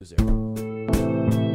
0.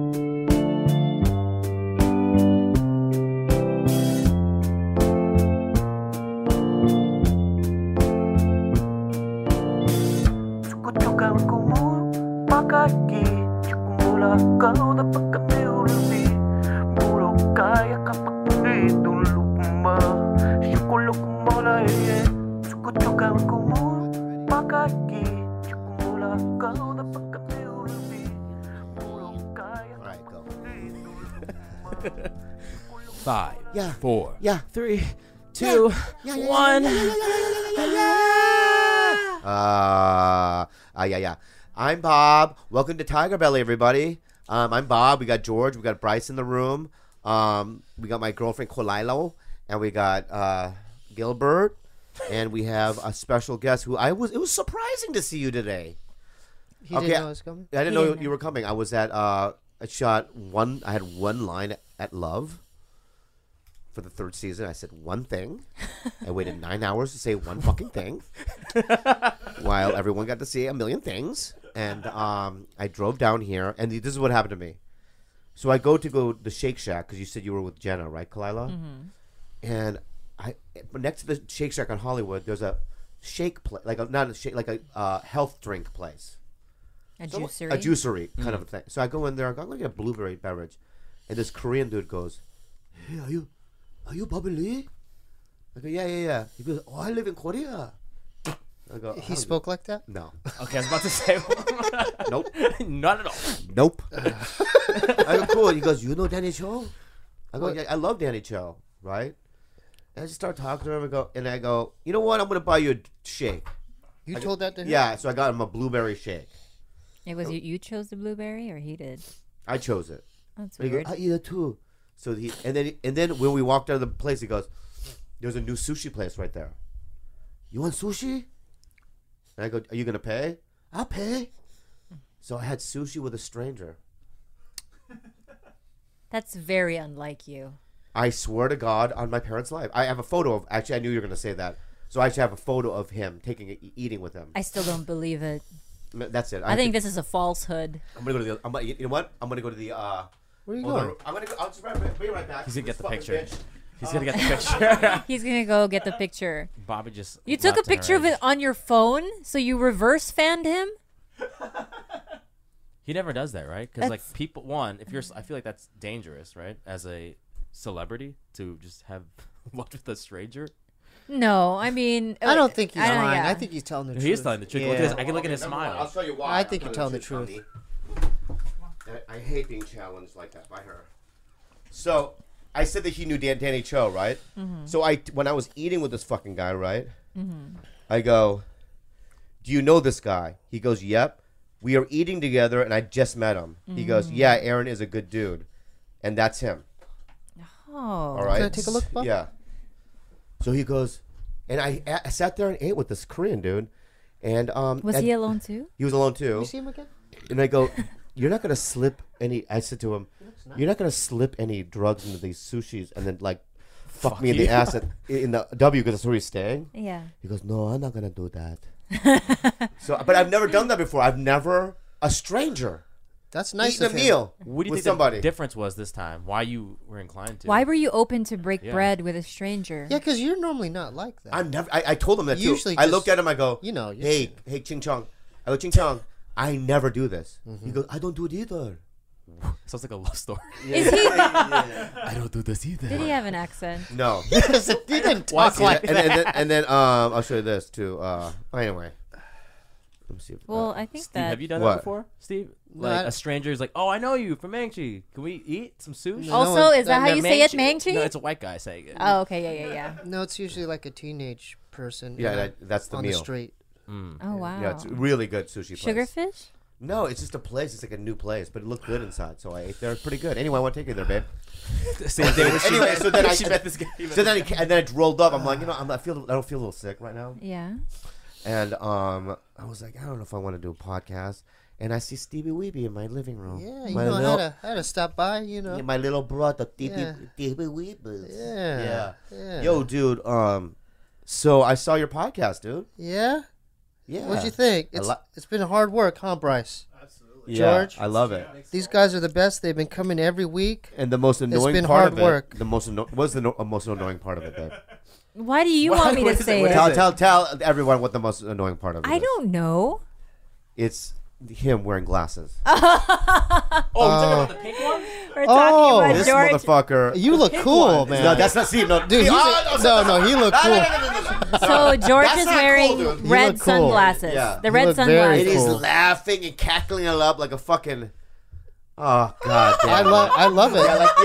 Five, 4, 3, 2, 1. I'm Bob. Welcome to Tiger Belly, everybody. I'm Bob. We got George. We got Bryce in the room. We got my girlfriend Kolilo, and we got Gilbert, and we have a special guest who it was surprising to see you today. He didn't know I was coming? I didn't know you were coming. I was at I had one line at Love for the 3rd season. I said one thing. I waited 9 hours to say one fucking thing while everyone got to see a million things. And I drove down here, and this is what happened to me. So I go to the Shake Shack, because you said you were with Jenna, right, Kalila? Mm-hmm. And next to the Shake Shack on Hollywood, there's a shake place, like a health drink place. A juicery? A juicery kind of a thing. So I go in there, I'm going to get a blueberry beverage. And this Korean dude goes, "Hey, are you Bobby Lee?" I go, yeah. He goes, "Oh, I live in Korea." I go, he spoke like that? No. Okay, I was about to say. Nope. Not at all. Nope. I go, cool. He goes, "You know Danny Cho?" I go, "Yeah, I love Danny Cho," right? And I just start talking to him, and I go, "You know what? I'm going to buy you a shake." You told that to him? Yeah, so I got him a blueberry shake. It was you chose the blueberry, or he did? I chose it. That's He weird. goes, "I eat it too." So and then when we walked out of the place, he goes, "There's a new sushi place right there. You want sushi?" And I go, "Are you gonna pay?" "I'll pay." So I had sushi with a stranger. That's very unlike you. I swear to God on my parents' life. I have a photo of. Actually, I knew you were gonna say that. So I actually have a photo of him eating with him. I still don't believe it. That's it. I think this is a falsehood. I'm gonna go to the. You know what? I'm gonna go to the. Where are you going? I'm gonna go. I'll just be right back. He's gonna get the Fucking picture. bitch. He's gonna get the picture. He's gonna go get the picture. Bobby just. You took a left her picture of age. it on your phone, so you reverse fanned him? He never does that, right? Because like That's- people, I feel like that's dangerous, right? As a celebrity to just have lunch with a stranger. No, I mean, I don't think he's I don't- lying. yeah. I think he's telling the truth. He is telling the truth. Yeah. Look at his, I can look at his Number one, smile. I'll show you why. I think you're telling the truth. I hate being challenged like that by her. So I said that he knew Danny Cho, right? Mm-hmm. So when I was eating with this fucking guy, right? Mm-hmm. I go, "Do you know this guy?" He goes, "Yep. We are eating together, and I just met him." Mm-hmm. He goes, "Yeah, Aaron is a good dude," and that's him. Oh. All right. Can I take a look, Bob? Yeah. So he goes, and I sat there and ate with this Korean dude, and Was he alone too? He was alone too. You see him again? And I go, "You're not gonna slip any." I said to him, "You're not gonna slip any drugs into these sushis and then like fuck me in the ass in the W because that's where he's staying." Yeah. He goes, "No, I'm not gonna do that." So, but I've never done that before. I've never a stranger That's nice eating a of him. meal What do you with think somebody. the difference was this time? Why you were inclined to? Why were you open to break Yeah. bread with a stranger? Yeah, because you're normally not like that. I'm never. I told him that too. Usually I just- looked at him. I go, you know, hey, Ching Chong. I go, Ching Chong. I never do this. He goes, "I don't do it either." Sounds like a love story. Is he? I don't do this either. Did he have an accent? No. he didn't talk like that. and then I'll show you this too. Anyway, let me see. Well, I think Steve, that. have you done What? that before, Steve? Like I- a stranger's like, "Oh, I know you from Mangchi. Can we eat some sushi?" No. Also, is that how no, you say it, Mangchi? No, it's a white guy saying it. Oh, okay, yeah. No, it's usually like a teenage person. Yeah, that's the on meal. the street. Oh, wow. Yeah, it's really good sushi place. Sugarfish? No, it's just a place. It's like a new place, but it looked good inside, so I ate there. It's pretty good. Anyway, I want to take you there, babe. Same thing. when she Anyway, met- so then she met this guy. So then, and then I rolled up. I'm like, I don't feel a little sick right now, Yeah. and I was like, I don't know if I want to do a podcast. And I see Stevie Weeby in my living room. Yeah, you my know, little, I had to stop by, you know. yeah, my little brother, Yeah. Stevie Weeby. Yeah. Yo, dude. So I saw your podcast, dude. Yeah? Yeah. What'd you think? I It's been hard work, huh, Bryce? George. I love it. These guys are the best. They've been coming every week. And the most annoying been part hard of it. work. The most what's the most annoying part of it, babe? Why do you want me to say it? Tell everyone what the most annoying part of it I is. don't know. It's him wearing glasses. Oh, you're talking about the pink one? We're Oh, talking about This George. motherfucker. You look cool, man. No, that's not Steve. No, Dude, no, he looked cool. So George That's is not wearing cool, dude. You red look cool. sunglasses. Yeah. The You red look very And sunglasses. he's cool. laughing and cackling it up like a fucking. Oh God! Damn. I love it. Yeah, like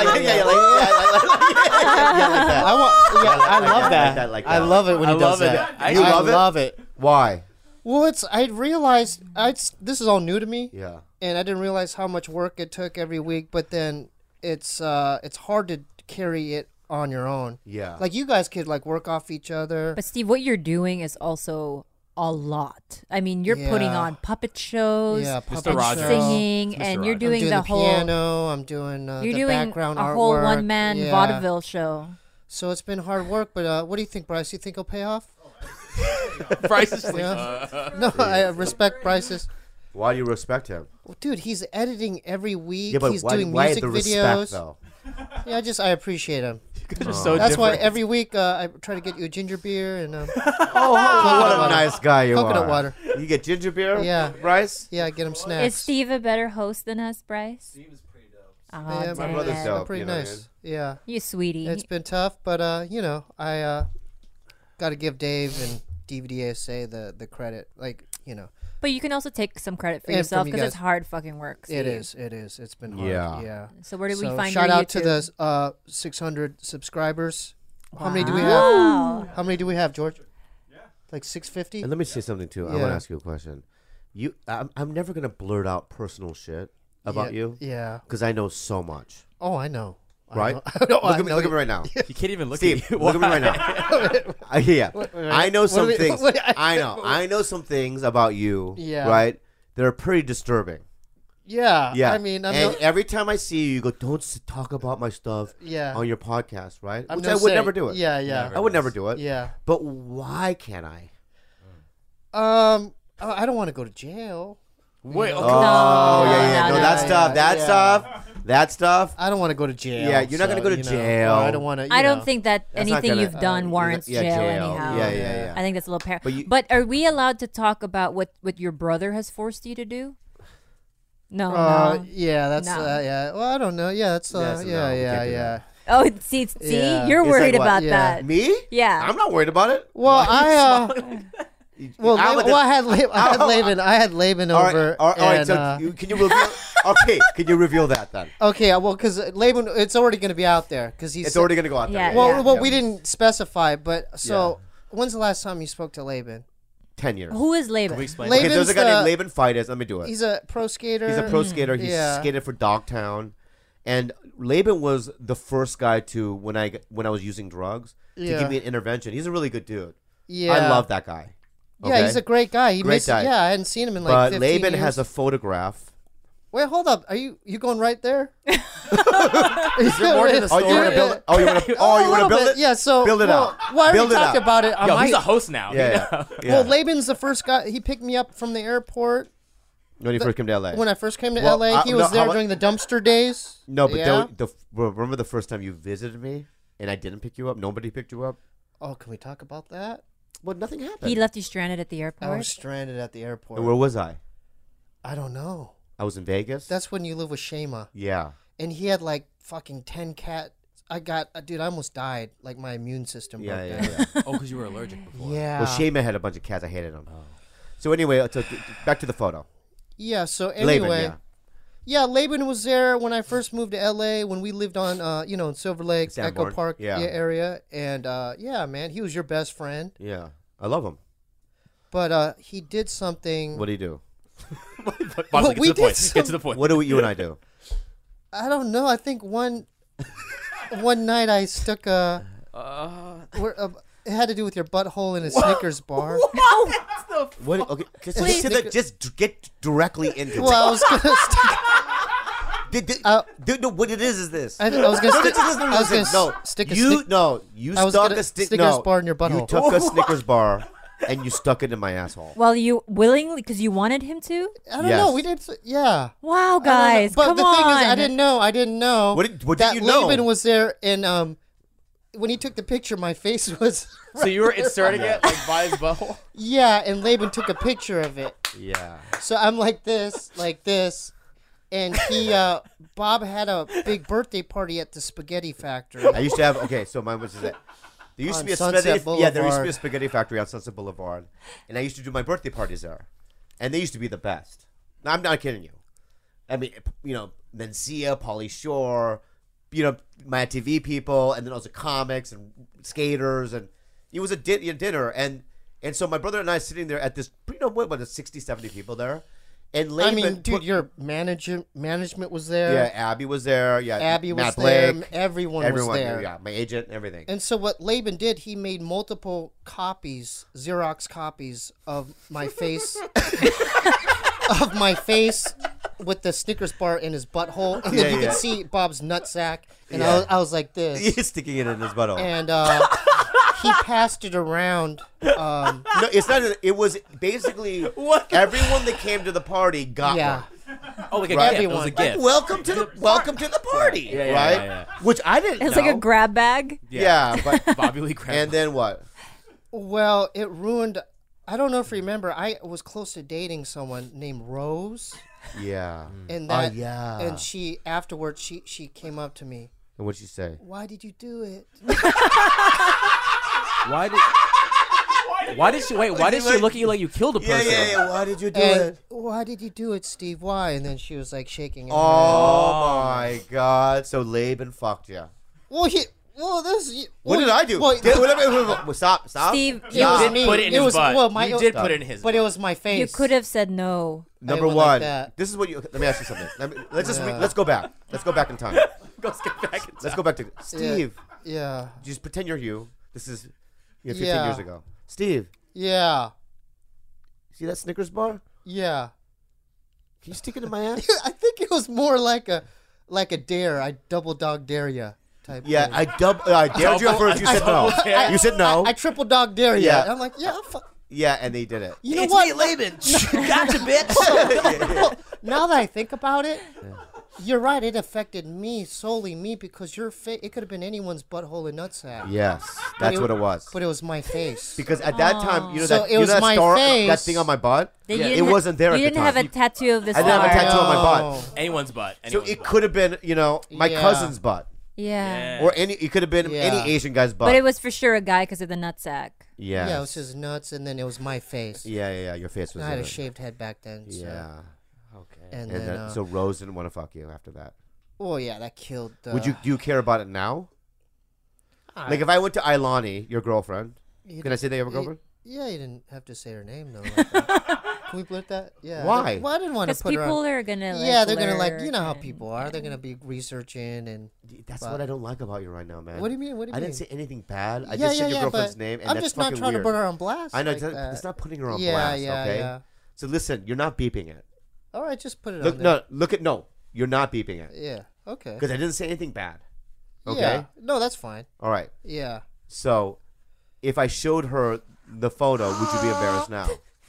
that. I love like that. that, like I that. love it when he does that. I You love it? love it. Why? Well, I realized this is all new to me, Yeah. and I didn't realize how much work it took every week. But then it's hard to carry it on your own. Yeah. Like you guys could like work off each other. But Steve, what you're doing is also a lot. I mean, you're putting Yeah. on puppet shows, Yeah, Mr. puppet and Rogers. show. singing, Mr. and you're Rogers. doing I'm the the whole. piano. I'm doing You're the doing background a artwork. whole one-man Yeah. vaudeville show. So it's been hard work. But what do you think, Bryce? You think it'll pay off? Bryce is like, Yeah. No, I respect Bryce's. Why do you respect him? Well, dude, he's editing every week. Yeah, but He's why, doing why music the videos. respect though? Yeah, I appreciate him. You're so That's why different. every week I try to get you a ginger beer and Oh, what a water. nice guy you Coconut are. water. You get ginger beer? Yeah. Bryce? yeah, get him snacks. Is Steve a better host than us, Bryce? Steve is pretty dope. Oh, Yeah, my dang brother's it. dope. pretty you know what I nice. Yeah, You sweetie. it's been tough, but I got to give Dave and DVDSA the credit. Like But you can also take some credit for And yourself from you because it's guys. hard fucking work. it Steve. is. It's been hard. Yeah. Yeah. So where did we So find shout your out to YouTube? the 600 subscribers. How many do we have? Wow. How many do we have, George? Like 650. And let me say something too. I want Yeah. to ask you a question. I'm never gonna blurt out personal shit about you Yeah. because I know so much. Oh, I know. Right? I know. Look at me right now. You can't even look Steve, at you. look at me right now. Yeah, I know some what do we- things. what- I know some things about you. Yeah. Right. That are pretty disturbing. Yeah. Yeah. I mean, I'm and no, every time I see you, you go, "Don't talk about my stuff yeah. on your podcast," right? I'm Which no I would say- never do it. Yeah, yeah. I would never do it. Yeah. But why can't I? I don't want to go to jail. Wait, okay. Oh, yeah. no, No, no, that no, stuff. yeah, That yeah. stuff. That stuff. I don't want to go to jail. Yeah, you're not gonna go to jail. I don't want to. I don't think that That's not anything gonna- you've done warrants yeah, jail, jail. anyhow. Yeah. I think that's a little But you- But are we allowed to talk about what your brother has forced you to do? No, no. Yeah, that's No. yeah. Well, I don't know. Yeah, that's That's a no, we can't do yeah. Oh, see, Yeah. you're It's worried like what? about Yeah. that. Me? Yeah. I'm not worried about it. Well, I had Oh. Laban All right, over. all right. and, So can you reveal? Okay, can you reveal that then? okay, well, because Laban, it's already going to be out there because he's It's already gonna go out there. Yeah, Well, yeah. we didn't specify, but so when's the last time you spoke to Laban? 10 years. Who is Can Laban? we explain? Laban- Okay, there's a guy Laban's named Laban Fidus. Let me do it. He's a pro skater. He's a pro skater. He Yeah. skated for Dogtown, and Laban was the first guy to when I was using drugs to Yeah. give me an intervention. He's a really good dude. Yeah. I love that guy. Yeah, he's a great guy. He Great makes guy. Yeah, I hadn't seen him in like But 15 Laban years. has a photograph. Wait, hold up. Are you going right there? Is there more to the Oh, you want to story? build it? Oh, you want to? Oh, you want to build it? Yeah. So Build it out. Well, I Build already it talked out. about it. Yo, he's a host now. Yeah. yeah. Well, Laban's the first guy. He picked me up from the airport When you first came to LA. when I first came to Well, LA. He no, was there how- during the dumpster days. No, but yeah. remember the first time you visited me and I didn't pick you up? Nobody picked you up? Oh, can we talk about that? Well, nothing happened. He left you stranded at the I airport. was stranded at the airport. And where was I? I don't know. I was in Vegas. That's when you live with Shema, yeah. and he had like fucking 10 cats. Dude, I almost died. Like my immune system Yeah, broke yeah, down. yeah. Oh, because you were allergic before. Yeah. Well, Shayman had a bunch of cats. I hated them. So anyway, back to the photo. Yeah. So Laban, anyway, yeah. yeah, Laban was there when I first moved to LA when we lived on, in Silver Lake, Echo Sanborn. Park Yeah. area, and yeah, man, he was your best friend. Yeah. I love him. But he did something. What do you do? Bosley, we get to the point. did Get to the point. What do you and I do? I don't know. I think one night I stuck a. It had to do with your butthole in a Snickers bar. What? Okay, Please. just get directly into Well, I was gonna stick. No, what it is this? I was gonna stick. Listen, I was gonna no, stick a you stick. no, you I was stuck gonna a stick. Snickers No, bar in your butthole. you took a Snickers bar and you stuck it in my asshole. Well, you willingly, because you wanted him to? I don't Yes. know. We did. Yeah. Wow, I don't know. guys, But come the on. thing is, I didn't know. What that did you know? Laban was there, and when he took the picture, my face was. So you were inserting it like by his butthole? Yeah, and Laban took a picture of it. Yeah. So I'm like this, and he, Bob had a big birthday party at the Spaghetti Factory. I used to have. Okay, so mine was just that. There used to On be a Sunset spaghetti. Yeah, there used to be Boulevard. a spaghetti factory on Sunset Boulevard, and I used to do my birthday parties there, and they used to be the best. No, I'm not kidding you. I mean, Mencia, Pauly Shore, my TV people, and then also comics and skaters, and it was a dinner, and so my brother and I sitting there at this, what was it, 60, 70 people there, and I Laban mean, dude, put- your management was there. yeah, Abby was there, yeah, Abby was Matt there. Blake, Everyone was there. yeah, my agent, everything. And so what Laban did, he made multiple copies, Xerox copies of my face, with the Snickers bar in his butthole, and then Yeah, you yeah. could see Bob's nutsack, and Yeah. I was like this, He's sticking it in his butthole. and he passed it around. No, it's not. It was basically everyone that came to the party got Yeah. one. Oh, like a Right. gift. It was a Everyone. gift. Welcome to the party, Yeah, yeah, right? yeah, yeah. Which I didn't. It's know. like a grab bag. Yeah, but Bobby Lee Crabbe. and then what? Well, it ruined. I don't know if you remember. I was close to dating someone named Rose, Yeah. and Oh that, yeah. and she afterwards she came up to me. And what'd she say? Why did you do it? Why did she wait? Why did she look at you like you killed a person? Why did you do And why did you do it, Steve? Why? And then she was like shaking her head. Oh my God! So Laban fucked you. Well, this. What did I do? Well, Stop! Steve, it was did me. put it in it his was butt. well, my You did put it in his but butt. it was my face. you could have said no. Number went like one. that. This is what you. Let me ask you something. Let's Yeah. let's go back. Let's go back in time. Let's get back in Let's go back to Steve. Yeah. Just pretend you're you. This is 15 Yeah. years ago. Steve, Yeah. see that Snickers bar? Yeah. Can you stick it in my ass? I think it was more like a dare. I double dog dare you type. Yeah, thing. I dared you at first. You said no. dare. You said no. I triple dog dare you. Yeah. I'm like, yeah. Yeah, and they did it. You know what? Laban. Gotcha, bitch. Now that I think about it, you're right. It affected me solely because your face. It could have been anyone's butthole and nutsack. Yes, that's what it was. But it was my face. Because at that time, So that, it was that my star, face. that thing on my butt, Then Yeah. you it didn't wasn't there You at the didn't have time. a tattoo of the I didn't have a star. tattoo on my butt. No. Anyone's butt. So Anyone's it butt. could have been, my Yeah. cousin's butt, Yeah. or it could have been Yeah. any Asian guy's butt. But it was for sure a guy because of the nutsack. yeah, Yeah, it was his nuts, and then it was my face. yeah. Your face was I had in a it. shaved head back then. So. Yeah, Okay. And and then, then, so Rose didn't want to fuck you after that. oh yeah, that killed. Do you care about it now? I- Like if I went to Ilani, your girlfriend, you can I say that you have a you- girlfriend? Yeah, you didn't have to say her name though. Like that. Can we blurt that? Yeah. Why? Well, I didn't want to Because put her on. people are gonna like, Yeah, they're gonna like. lurk You know how and- people are. They're gonna be researching and. That's But- what I don't like about you right now, man. What do you mean? What do you I mean? didn't say anything bad. I yeah, just yeah, said your yeah, girlfriend's but name, and I'm that's just not fucking trying weird. to put her on blast. I know like that. it's not putting her on Yeah, blast. yeah, okay. yeah. So listen, you're not beeping it. All right, just put it Look, on there. no, you're not beeping it Yeah. Okay. because I didn't say anything bad. Okay. Yeah. No, that's fine. All right. Yeah. So, if I showed her the photo, would you be embarrassed now?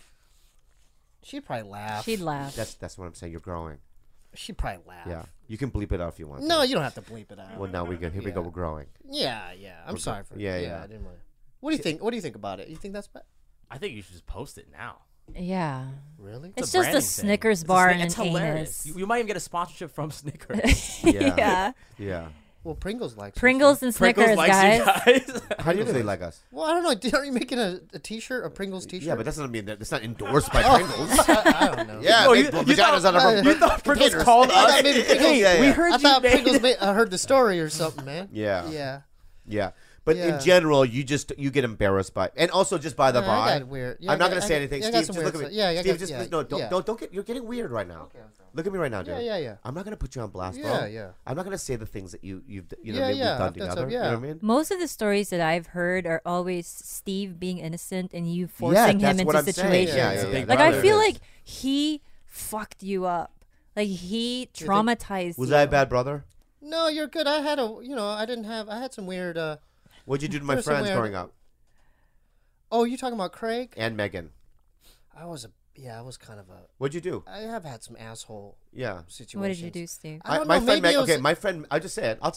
She'd probably laugh. She'd laugh. That's what I'm saying. You're growing. She'd probably laugh. Yeah. You can bleep it out if you want. No, to. you don't have to bleep it out. Well, now we go. Here we go. Yeah. We're growing. Yeah, yeah. I'm sorry for. yeah, yeah. I didn't want. What do you think? What do you think about it? You think that's bad? I think you should just post it now. Yeah. Really? It's a just a branding thing. Snickers It's a bar sni- and an it's hilarious. anus. You might even get a sponsorship from Snickers. Yeah. yeah. Yeah. Well, Pringles likes it. Pringles and Pringles Snickers, likes guys. you guys. How do you think they like us? Well, I don't know. Aren't you making a T-shirt, a Pringles T-shirt? Yeah, but that's not mean that it's not endorsed by Pringles. I don't know. Yeah, Oh, big you vaginas thought- out of our You thought Pringles containers. called I us? thought maybe Pringles- Hey, Yeah, we yeah. heard I you thought made Pringles it. heard the story or something, man. Yeah. Yeah. Yeah. But Yeah. in general, you get embarrassed by, and also just by the Yeah, I by. got weird. Yeah, I'm not I gonna got- say anything. yeah, I Steve, got just some look weird at me. stuff. Yeah, I Steve, got- just yeah, no, don't, yeah. don't get. You're getting weird right now. Okay, I'm sorry. Look at me right now, dude. Yeah, yeah. I'm not gonna put you on blast, bro. Yeah, yeah. I'm not gonna say the things that you've Yeah, we've yeah, done that's together. up, You know yeah. what I mean? Most of the stories that I've heard are always Steve being innocent and you Yeah, forcing that's him what into I'm saying. situations. Yeah, It's a yeah, big yeah. Like brother. I feel It is. like he fucked you up. Like he think- traumatized Was you. I a bad brother? No, you're good. I had I had some weird. What'd you do to my There's some friends weird- growing up? Oh, you talking about Craig? and Megan. I was kind of a. What'd you do? I have had some asshole Yeah. situations. What did you do, Steve? I don't my know. friend Maybe it was, my friend. I'll just say it.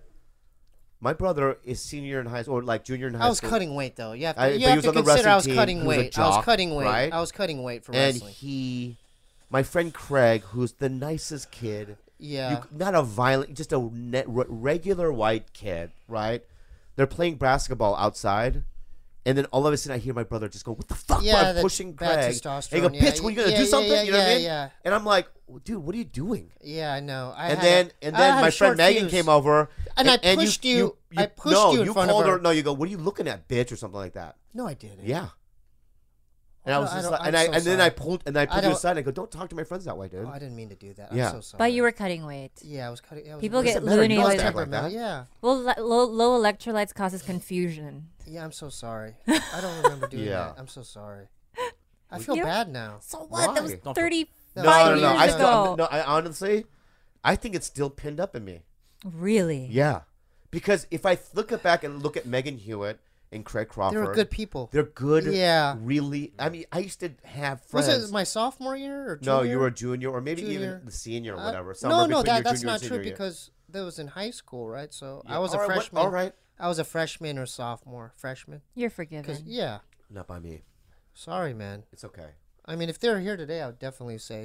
My brother is senior in high school, or like junior in high I was school. cutting weight though. You have to, But you he have was to on the consider I was wrestling team. cutting He was a weight. I was jock, cutting weight. right? I was cutting weight for And wrestling. my friend Craig, who's the nicest kid, Yeah. not a violent, just a regular white kid, right? They're playing basketball outside, and then all of a sudden I hear my brother just go, "What the fuck?" Yeah, I'm that pushing bad Craig. testosterone, And he go, yeah, "Bitch, when you gonna yeah, do yeah, something?" yeah, you know what I yeah, mean? yeah. And I'm like, "Dude, what are you doing?" Yeah, I know. And then my friend Megan came over, And I pushed you- I pushed you in front of called her. No, you go, "What are you looking at, bitch?" or something like that. No, I didn't. Yeah. And I was just like, I'm and so then I sorry. pulled you don't- aside and I go, "Don't talk to my friends that way, dude." Oh, I didn't mean to do that. Yeah. I'm so sorry. But you were cutting weight. Yeah, I was cutting. I was People get Doesn't matter, loony you don't with act like that. Yeah. Well, low electrolytes causes confusion. Yeah, I'm so sorry. I don't remember doing Yeah. that. I'm so sorry. I feel You know- bad now. So what? That was Why? Don't- 35 No, years I ago. still, I honestly, I think it's still pinned up in me. Really? Yeah, because if I look back and look at Megan Hewitt and Craig Crawford, They were good people. They're good. Yeah. Really. I mean, I used to have Was friends. it my sophomore year or No, junior? you were a junior or maybe Junior. even the senior or Uh, whatever. no, somewhere no, between your that's junior not and true senior year. because that was in high school, right? So Yeah, I was a all right, freshman. all right, I was a freshman or sophomore. Freshman. You're 'Cause- forgiven. yeah. not by me. Sorry, man. It's okay. I mean, if they were here today, I would definitely say,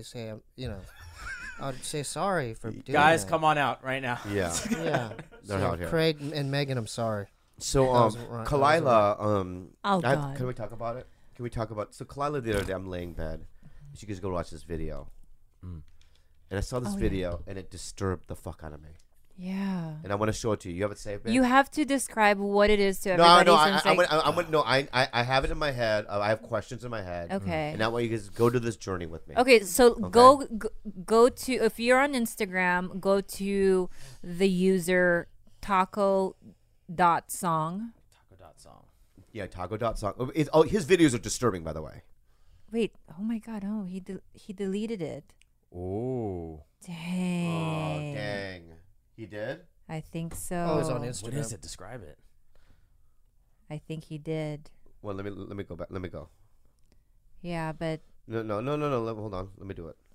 I would say sorry for doing Guys, that. come on out right now. Yeah. Yeah. They're So, out here. Craig and Megan, I'm sorry. So, was right, that was Kalila, Oh, God. can we talk about it? Can we talk about? So, Kalila, the other day, I'm laying in bed. She goes, "Go watch this video," and I saw this Oh, yeah. video, and it disturbed the fuck out of me. Yeah. And I want to show it to you. You have it saved, babe? You have to describe what it is to No, everybody. no, since, like- I have it in my head. I have questions in my head. Okay. And that way you guys go to this journey with me. Okay, so go to, if you're on Instagram, go to the user taco.song. Taco.song. Yeah, taco.song. His videos are disturbing, by the way. Wait, oh my God, oh, he deleted it. Oh. Dang. Dang. He did? I think so. Oh, it was on Instagram. What is it? Describe it. I think he did. Well, let me go back. Let me go. Yeah, but No. Hold on. Let me do it.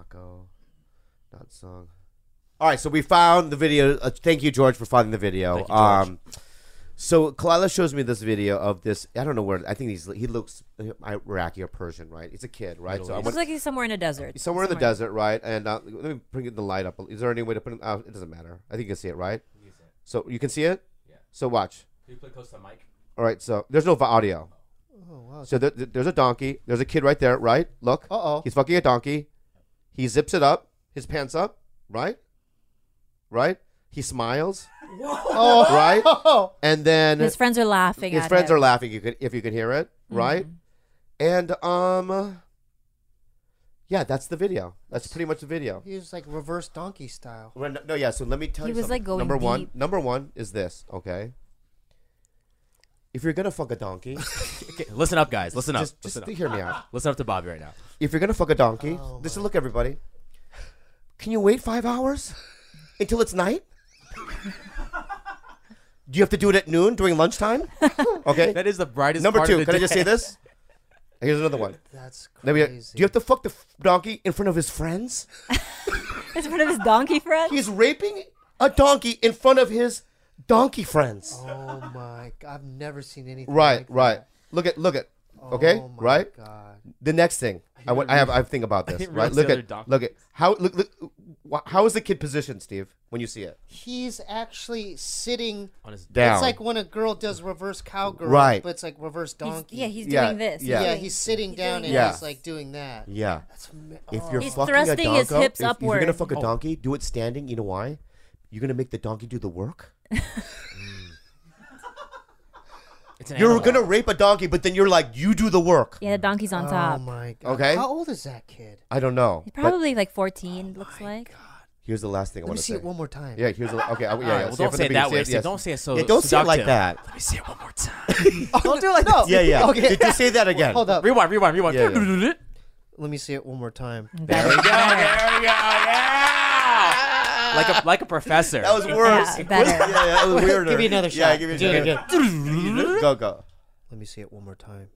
Taco.song. All right, so we found the video. Thank you, George, for finding the video. Thank you, George. So Kalila shows me this video of this. I don't know where. I think he looks Iraqi or Persian, right? He's a kid, right? Middle So I East. it went looks like he's somewhere in a desert. somewhere in the desert, right? And let me bring the light up. Is there any way to put it? It doesn't matter. I think you can see it, right? So you can see it. Yeah. So watch. Can you play close to the mic? All right. So there's no audio. Oh, wow. So there's a donkey. There's a kid right there, right? Look. Uh-oh. He's fucking a donkey. He zips it up, his pants up, right? Right? He smiles, Oh, right? And then His friends are laughing his at friends him. are laughing. If you can hear it, right? And yeah, that's the video. That's pretty much the video. He was like reverse donkey style. No, yeah. So let me tell He you was, something. like, going deep. Number one is this. Okay. If you're gonna fuck a donkey, Okay, listen up, guys. Listen up. just Listen up. hear me out. Listen up to Bobby right now. If you're gonna fuck a donkey, Oh, listen, look, everybody. Can you wait 5 hours until it's night? Do you have to do it at noon during lunchtime? Okay. That is the brightest Number part of two. the Can I just day. say this? Here's another one. That's Let me- crazy. do you have to fuck the donkey in front of his friends? It's one of his donkey friends. He's raping a donkey in front of his donkey friends. Oh my god! I've never seen anything. Right, like right. That. Look at. Okay, Oh my right. God. The next thing I have a thing about this. didn't Right. realize Look the other at. donkey. Look at how. How is the kid positioned, Steve? When you see it, He's actually sitting. On his down. It's like when a girl does reverse cowgirl, Right. But it's like reverse donkey. He's Yeah, doing this. yeah. Yeah, he's sitting down doing and Yeah. he's like doing that. Yeah. That's If you're He's fucking thrusting a his donko, hips if you're gonna upward. fuck a donkey, do it standing. You know why? You're gonna make the donkey do the work. It's an You're animal. gonna rape a donkey, but then you're like, you do the work. Yeah, the donkey's on Oh top. my god. Okay. How old is that kid? I don't know. He's but probably like 14, looks like. here's the last thing I Let me want to see say. it one more time. Yeah, here's the, okay. All right, well, Say don't from say the it that beginning. way, Steve. Yes. Don't say it so. Yeah, don't say it like seductive. that. Let me say it one more time. Don't do it like that. Yeah, yeah. Okay. Just say that again. Hold up. Rewind. Yeah, Let me see it one more time. There we go. Yeah. Like a professor. That was worse. Yeah, better. Yeah, that was weirder. Give me another shot. Yeah, give me Do it another. Go. Let Let me see it one more time.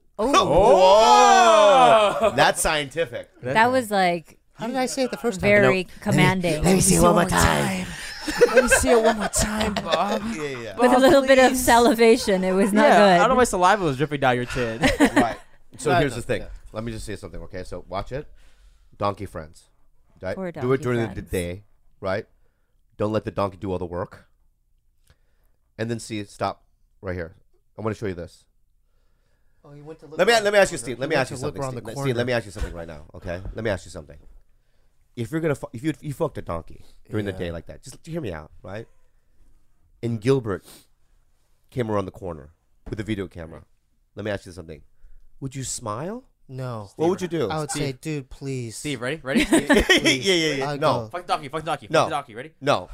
Whoa! That's scientific. That was like How did I say it the first time? very commanding. Let me see it one more time. Let me see it one more time, Bob. Yeah. With a little bit of salivation, it was not Yeah, good. I don't know why saliva was dripping down your chin. Right. So Right, here's no, the thing. yeah. Let me just say something, okay? So watch it. Donkey friends. Right? Poor Do it donkey during the friends. day, right? Don't let the donkey do all the work. And then see, stop right here. I want to show you this. Oh, you went to look Let me around the ask you, corner. Steve. Let me went ask you to look something, around the Steve. corner. Let me ask you something right now, okay? Let me ask you something. If you're gonna, if you fucked a donkey during the Yeah. day like that, just hear me out, right? And Gilbert came around the corner with a video camera. Let me ask you something. Would you smile? No. What would you do? I would say, dude, please. Steve, ready? Ready? yeah. I'd No, go. Fuck the donkey. Fuck the donkey. No. Fuck the donkey. Ready? no,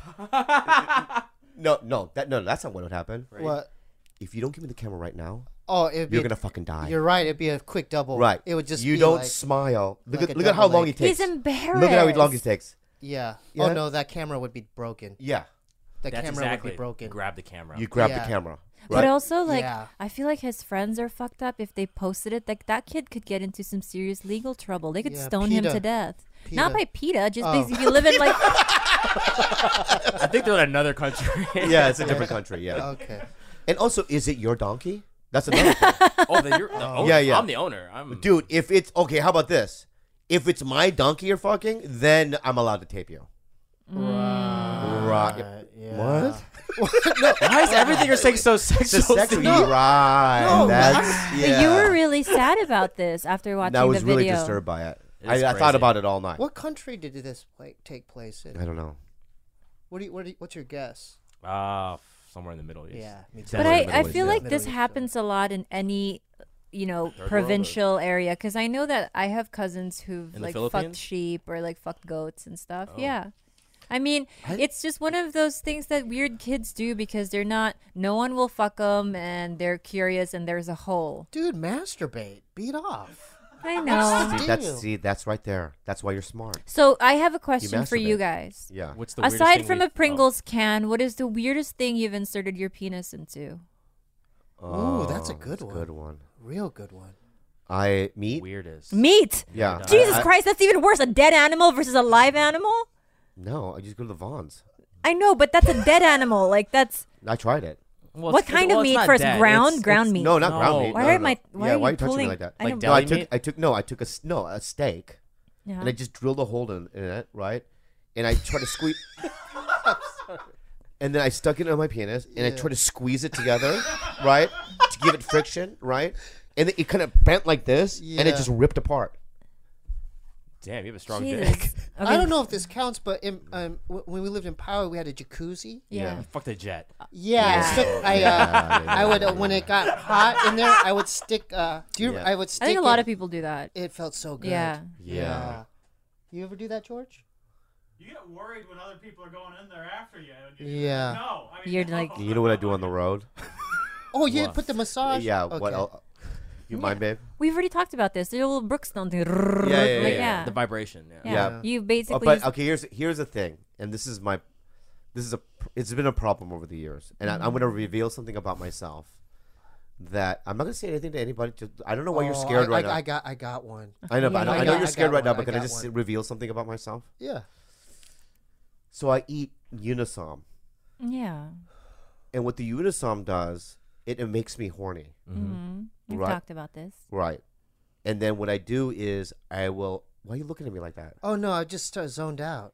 no. That's not what would happen. Ready? What? If you don't give me the camera right now, Oh, it'd be you're gonna fucking die. You're right. It'd be a quick double. Right. It would just you be don't like, smile. Look like at a look at how double long leg. he takes. He's embarrassed. Look at how long he takes. yeah. Yeah. Oh no, that camera would be broken. Yeah, The That's camera exactly. would be broken. Grab the camera. you grab Yeah. the camera. But Right? also, like, Yeah. I feel like his friends are fucked up. If they posted it, like that kid could get into some serious legal trouble. They could Yeah, stone him PETA. to death. Not PETA. by PETA, just Oh. basically live in like. I think they're in another country. Yeah, it's a different country. Yeah, Okay. and also, is it your donkey? That's another thing. Oh, then you're the owner. Yeah, yeah. I'm the owner. I'm Dude, if it's okay, how about this? If it's my donkey you're fucking, then I'm allowed to tape you. Right. Yeah. What? Why is everything you're saying so It's a sexual? sexual, Steve? right? No, That's But yeah. you were really sad about this after watching I was the really video. disturbed by it. It's I thought crazy. about it all night. What country did this take place in? I don't know. What's your guess? Somewhere in the Middle East. Yeah, me too. But Somewhere in the I Middle feel East, like yeah. this Middle East, happens a lot in any, world provincial area. Because I know that I have cousins who've In the like Philippines? fucked sheep or like fucked goats and stuff. Oh. Yeah. I mean, it's just one of those things that weird kids do because they're not, no one will fuck them and they're curious and there's a hole. Dude, masturbate. Beat off. I know. That's right there. That's why you're smart. So I have a question for you masturbate. guys. Yeah. What's the weirdest Aside thing from we- a Pringles can, what is the weirdest thing you've inserted your penis into? Ooh, that's a Oh, good that's one. Good one. Real good one. I Oh, meat. weirdest. Meat. Yeah. Jesus I- Christ, that's even worse. A dead animal versus a live animal? No, I just go to the Vons. I know, but that's a dead animal. Like that's I tried it. Well, what it's- kind of well, it's meat not first? dead. Ground meat. No, not No. ground meat. Why no, are no. my- why yeah, are why are you you touching pulling- me like that? I Like don't- No, I deli took meat? I took a steak Yeah. and I just drilled a hole in it, right? And I tried to squeeze. And then I stuck it in my penis and I tried to squeeze it together, right, to give it friction, right? And then it kind of bent like this, and it Yeah. just ripped apart. Damn, you have a strong Jesus. dick. I don't know if this counts, but when we lived in Poway, we had a jacuzzi. Yeah. You fucked a jet. Yeah, Yeah. I would when it got hot in there, I would stick. Yeah. I would stick. I think a lot it- of people do that. It felt so good. Yeah. Yeah. You ever do that, George? You get worried when other people are going in there after you. Yeah. No, I mean, You're no. like- You know what I do on the road? Oh, you What? put the massage. Yeah. Okay. What? You mind, babe? We've already talked about this. The little Brookstone thing. yeah, Like, yeah. The vibration. Yeah. Yeah. Yeah. You Oh, basically. but okay, here's the thing, and it's been a problem over the years, and I'm going to reveal something about myself that I'm not going to say anything to anybody. I don't know why you're Oh, scared right now. I got one. I know, but Yeah. I know I you're got scared right now. one, But I can I got just one. reveal something about myself? Yeah. So I eat Unisom, yeah. and what the Unisom does, it makes me horny, Mm-hmm. We've Right. talked about this. right? And then what I do is I will. Why are you looking at me like that? Oh no, I just zoned out.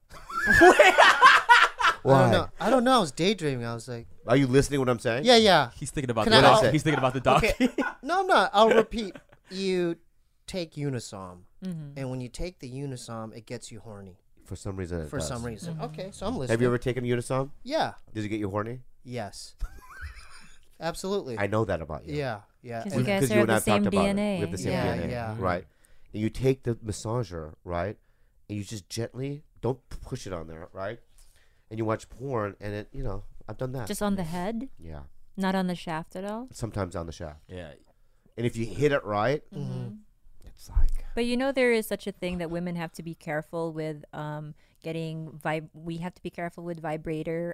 Why? I don't know. I was daydreaming. I was like, Are you listening to what I'm saying? yeah, yeah. He's thinking about Can the I- dog. I'll- He's thinking about the dog. Okay. No, I'm not. I'll repeat. You take Unisom, Mm-hmm. and when you take the Unisom, it gets you horny For some reason. for some reason. Okay, so I'm listening. Have you ever taken Unisom? Yeah. Did it get you horny? Yes. Absolutely. I know that about you. Yeah. Yeah. 'Cause And- you guys Because are you of and I the have same talked about it. DNA. We have the same Yeah, DNA, yeah. right? And you take the massager, right? And you just gently don't push it on there, right? And you watch porn, and it, I've done that. Just on the head, yeah, not on the shaft at all. sometimes on the shaft. Yeah. And if you hit it right, Mm-hmm. It's like But you know, there is such a thing that women have to be careful with we have to be careful with vibrator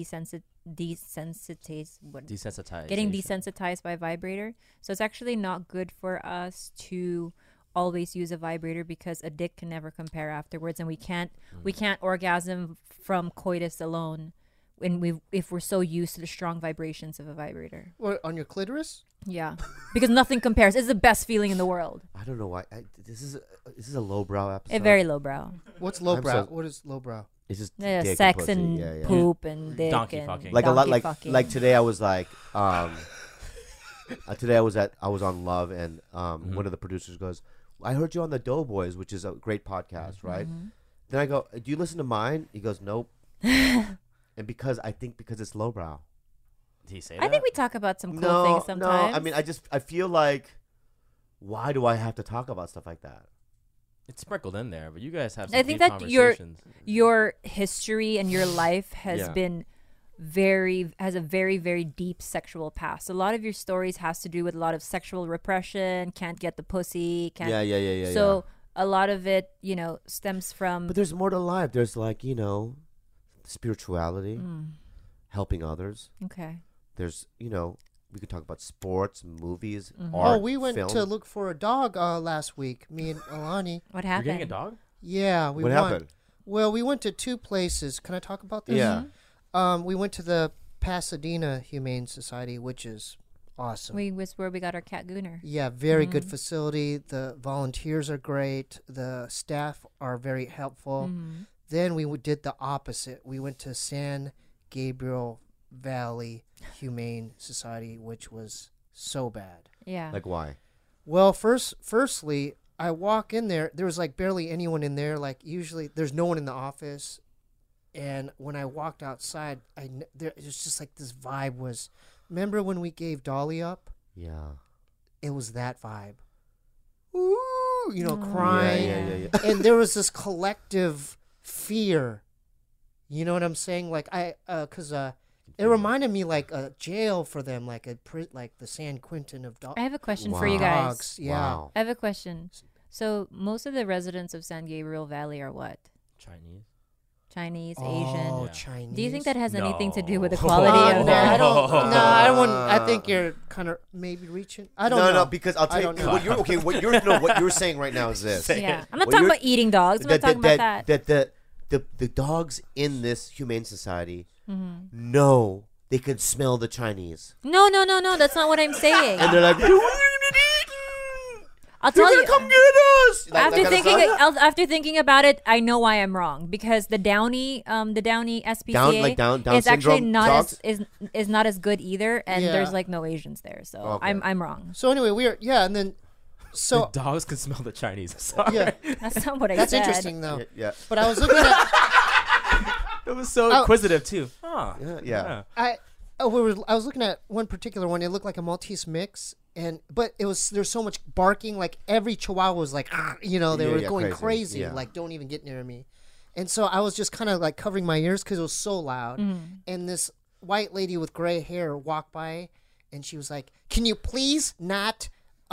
desensitize what Desensitized. getting desensitized by vibrator. So it's actually not good for us to always use a vibrator because a dick can never compare afterwards, and we can't orgasm from coitus alone if we're so used to the strong vibrations of a vibrator. What, on your clitoris? Yeah, because nothing compares. It's the best feeling in the world. I don't know why. This is a lowbrow episode. A very lowbrow. What's lowbrow? so- What is lowbrow? It's just Yeah, dick sex pussy. and Yeah, yeah. poop and dick Donkey and fucking. Like a lot, donkey like fucking. today I was like, today I was on Love, and one of the producers goes, "I heard you on the Doughboys, which is a great podcast, right?" Mm-hmm. Then I go, "Do you listen to mine?" He goes, "Nope." And because it's lowbrow. Did he say I that? think we talk about some cool No, things sometimes. no. I mean, I feel like, why do I have to talk about stuff like that? It's sprinkled in there, but you guys have some I think deep that conversations. your history and your life has Yeah. been has a very, very deep sexual past. A lot of your stories has to do with a lot of sexual repression, can't get the pussy, can't. Yeah. So a lot of it, stems from. But there's more to life. There's like, spirituality, Mm, helping others. okay. There's, we could talk about sports, movies, Mhm. art, Oh, we went film. to look for a dog last week. Me and Alani. What You're happened? getting a dog? Yeah, we What won. happened? Well, we went to two places. Can I talk about this? Yeah. We went to the Pasadena Humane Society, which is awesome. We was where we got our cat Gooner. Yeah, very good Mhm. facility. The volunteers are great. The staff are very helpful. Mhm. Then we did the opposite. We went to San Gabriel Valley Humane Society, which was so bad. Yeah. Like why? Well, firstly, I walk in there. There was like barely anyone in there. Like usually, there's no one in the office. And when I walked outside, it was just like this vibe was. Remember when we gave Dolly up? Yeah. It was that vibe. Ooh, Oh. crying. Yeah. And there was this collective fear. You know what I'm saying? Like because it reminded me like a jail for them, like like the San Quentin of I have a question for Wow. you guys. dogs. Yeah. Wow. I have a question. So most of the residents of San Gabriel Valley are what? Chinese. Chinese, Oh, Asian. Yeah. Chinese. Do you think that has anything to do No. with the quality No, of no, I their? don't. No, I wouldn't. I think you're kind of maybe reaching. I don't know. No, because I'll tell I you don't know. what you're saying right now is this. Yeah, I'm not What talking you're- about eating dogs. I'm not talking about that. the dogs in this humane society Mhm. know they can smell the Chinese, No. That's not what I'm saying. and they're like, I'll "They're tell gonna you. come get us." After thinking about it, I know why I'm wrong because the Downy SPCA Down is actually syndrome not dogs? is not as good either, and Yeah. there's like no Asians there, so Okay. I'm wrong. So anyway, and then so The dogs can smell the Chinese. Sorry. yeah, That's not what I that's said. interesting though. Yeah, But I was looking at It was so Oh. inquisitive too. Huh. yeah. I was looking at one particular one. It looked like a Maltese mix, but there's so much barking. Like every Chihuahua was like, they Yeah, were yeah, going crazy. crazy. Yeah. Like, don't even get near me. And so I was just kind of like covering my ears because it was so loud. And this white lady with gray hair walked by, and she was like, "Can you please not,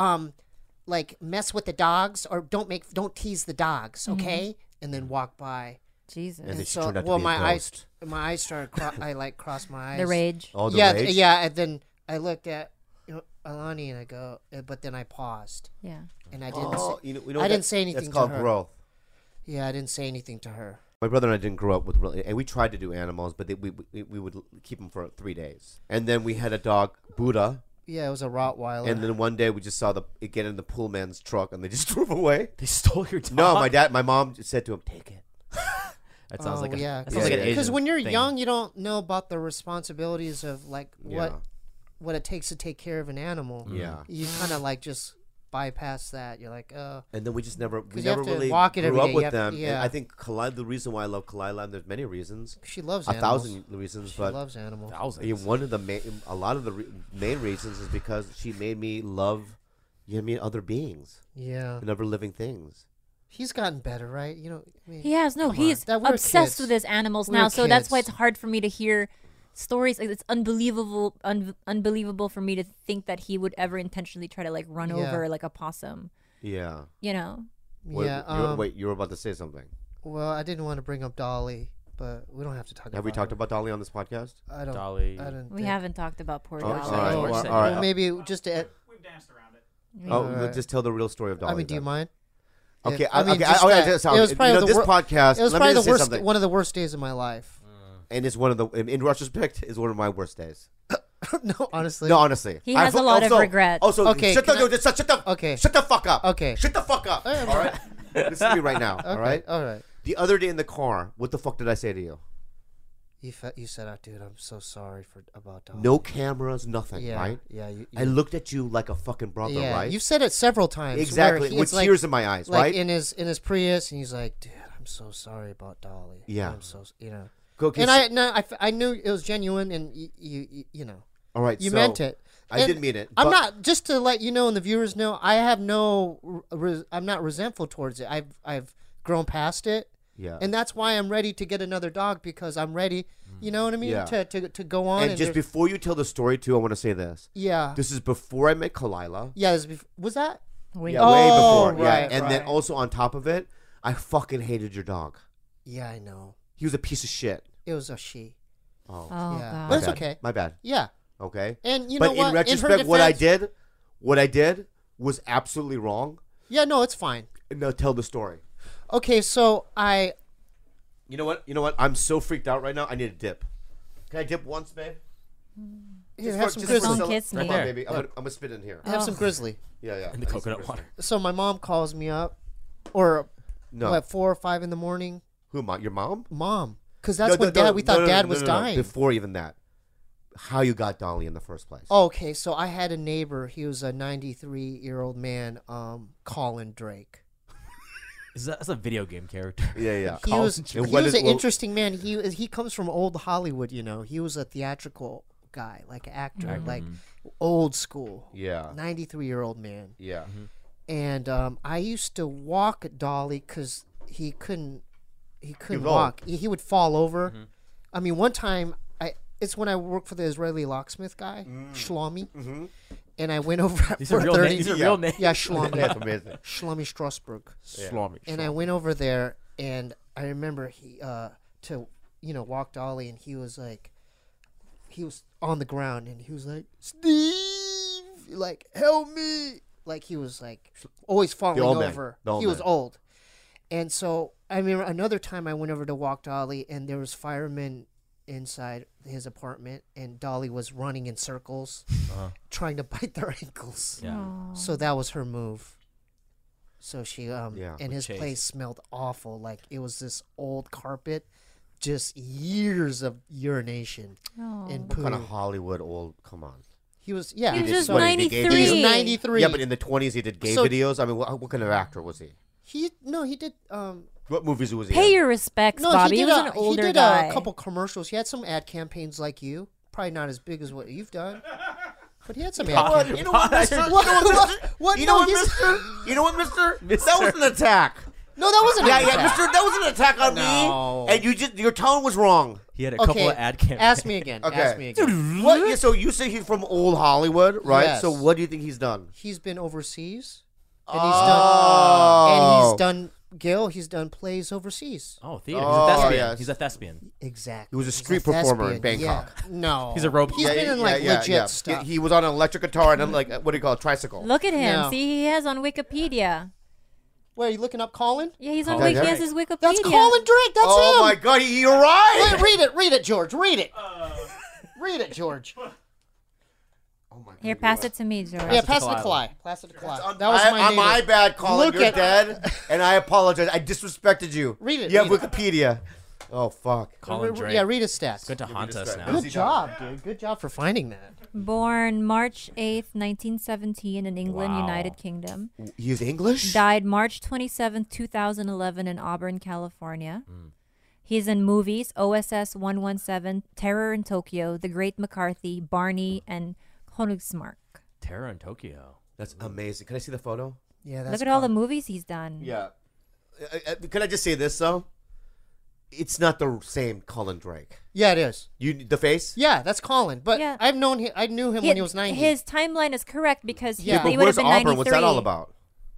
like mess with the dogs or don't tease the dogs, okay?" And then walk by. Jesus, And then And she so, turned out to well, be a ghost. my eyes started. I like crossed my eyes. the rage. Oh, the yeah, rage? yeah. And then I looked at Alani and I go, but then I paused Yeah. and I didn't. Oh, say, you know I what didn't that- say anything That's to called her. growth. Yeah, I didn't say anything to her. My brother and I didn't grow up with really, and we tried to do animals, but we would keep them for 3 days. And then we had a dog, Buddha, Yeah, it was a Rottweiler. and then one day we just saw it get in the pool man's truck, and they just drove away. They stole your dog. No, my mom just said to him, "Take it." That sounds like yeah, that sounds like an because Asian when you're thing. young, you don't know about the responsibilities of like Yeah. what it takes to take care of an animal. Yeah. You kind of like just bypass that. You're like, And then we just never 'Cause you have to really walk it grew every up day. You with have to- them. And yeah. I think the reason why I love Kalila, and there's many reasons, she loves a animals. 1,000 reasons, She but loves animals. Thousands. one of the a lot of the main reasons is because she made me love, other beings Yeah, and other living things. he's gotten better, right? You know, I mean, He has no. Come He's on. That we're obsessed kids. with his animals We're now, so that's why kids. it's hard for me to hear stories. Like, it's unbelievable for me to think that he would ever intentionally try to like run Yeah. over like a possum. Yeah. You know. Wait, Yeah. wait, you were about to say something. Well, I didn't want to bring up Dolly, but we don't have to talk about Have we talked her. about Dolly on this podcast? I don't. Dolly. I don't We think- haven't talked about poor Oh, Dolly. all right, Oh, all right, well, all right. Well, maybe just to. We've danced around it. Oh, Alright. just tell the real story of Dolly. I mean, do you then. mind? Okay, I mean, okay. just Okay, that- so, it was probably the this wor- podcast. It was let probably me the just say worst, something. one of the worst days of my life. And it's one of the, in retrospect, is one of my worst days. No, honestly. No, honestly, He has a lot of regret. Also, Okay, shut the, can I- no, just shut the, Okay. shut the fuck up. Okay. Shut the fuck up. I am- All right, listen to me right now. All right. All right. The other day in the car, what the fuck did I say to you? You said, "Oh, dude, I'm so sorry about Dolly." No cameras, nothing. Yeah. Right. Yeah. You, I looked at you like a fucking brother. yeah. Right. You've said it several times. where Exactly. he- With it's like- tears in my eyes. like right. in his Prius, and he's like, "Dude, I'm so sorry about Dolly." Yeah. I'm so you know. Go, And I knew it was genuine, and you know, All right. you so meant it. I And did mean it. I'm but- not, just to let you know and the viewers know, I have I'm not resentful towards it. I've grown past it, Yeah. and that's why I'm ready to get another dog, because I'm ready. You know what I mean? Yeah. To go on. And just there's- before you tell the story too, I want to say this. yeah, This is before I met Kalila. yeah. Was that? Wait. Yeah, way Oh, before. Yeah. right, And then right. also on top of it, I fucking hated your dog. Yeah, I know. He was a piece of shit. It was a she. Oh. Oh, yeah, God. but it's bad. okay. My bad. Yeah, Okay. and you But know what? in her retrospect, defense- what I did was absolutely wrong. Yeah, no, it's fine. Now tell the story. Okay, so You know what? You know what? I'm so freaked out right now. I need a dip. Can I dip once, babe? here, have some just grizzly. Don't cele- kiss Come me. on, baby. I'm gonna spit in here. Have some grizzly. Yeah, yeah. In the coconut water. So my mom calls me up, or No. at 4 or 5 in the morning. Who? Your mom? Mom, because that's when Dad. We thought Dad was dying. Before even that, how you got Dolly in the first place? Okay, so I had a neighbor. He was a 93-year-old man, Colin Drake. That's a video game character. Yeah, yeah. He was And he what was is- an well- interesting man. He comes from old Hollywood, you know. He was a theatrical guy, like an actor, like old school. Yeah. 93-year-old man. Yeah. And I used to walk Dolly because he couldn't was walk. He would fall over. Mm-hmm. I mean, one time it's when I worked for the Israeli locksmith guy, Mm. Shlomi, Mm-hmm. and I went over at These are real 4:30. names. These are Yeah. real names. Yeah, Shlomi. That's amazing. Shlomi Strasberg. Shlomi. And I went over there, and I remember he to walk Dolly, and he was on the ground, and he was like, Steve, like, help me, like he was like always falling old man. over. The old He was man. old, and so I remember another time I went over to walk Dolly, and there was firemen inside his apartment, and Dolly was running in circles, trying to bite their ankles. Yeah. So that was her move. So she Yeah. and his Chase. place smelled awful. Like it was this old carpet, just years of urination Oh. and What poo. kind of Hollywood old? Come on. He was yeah. He was did just what, he did gay 93. He's videos? 93. Yeah, but in the 20s he did gay So- videos. I mean, what kind of actor was he? he did What movies was he Pay in? your respects, no Bobby. he He did was an older he did guy. a couple commercials. He had some ad campaigns like you. Probably not as big as what you've done, but he had some ad campaigns. You know what, mister? What? You know No, what, he's- mister? You know what, mister? That was an attack. No, that wasn't. Yeah, an yeah, attack. mister. That was an attack on No. me. And your tone was wrong. He had a couple Okay, of ad campaigns. ask me again. Okay. Ask me again. What? Yeah, so you say he's from old Hollywood, right? Yes. So what do you think he's done? He's been overseas, and Oh. he's done. Gil, he's done plays overseas. Oh, theater. Oh, He's a thespian. yes. He's a thespian. Exactly. He was a He's street performer in thespian. Bangkok. Yeah. No. He's a robot. He's been in like legit stuff. He was on an electric guitar and then like what do you call it, tricycle? Look at him. No. See, he has on Wikipedia. Wait, are you looking up Colin? Yeah, he's on Colin Wiki. He has Drake. his Wikipedia. That's Colin Drake. That's Oh him. my God, you're right. Wait, read it, George. Read it. Read it, George. Oh my God, Here, pass it to me, George. Yeah, it to pass it to Kalila. Kalai. Pass it to Kalai. That was my neighbor. my bad, Colin. Look You're at- dead, and I apologize. I disrespected you. Read it, You have read it. Wikipedia. Oh fuck. Colin Drake. Yeah, read his stats. Good to haunt us now. Good job, dude. Good job for finding that. Born March 8th, 1917 in England, Wow. United Kingdom. He's English. Died March 27th, 2011 in Auburn, California. He's in movies OSS 117, Terror in Tokyo, The Great McCarthy, Barney, and Königsmark. Terror in Tokyo. That's amazing. Can I see the photo? Yeah, that's Look at all the movies he's done. Yeah. Can I just say this though? It's not the same Colin Drake. Yeah, it is. The face? Yeah, that's Colin. But Yeah. I knew him when he was 90. His timeline is correct because Yeah. he but would have where's been Auburn? 93. What's that all about?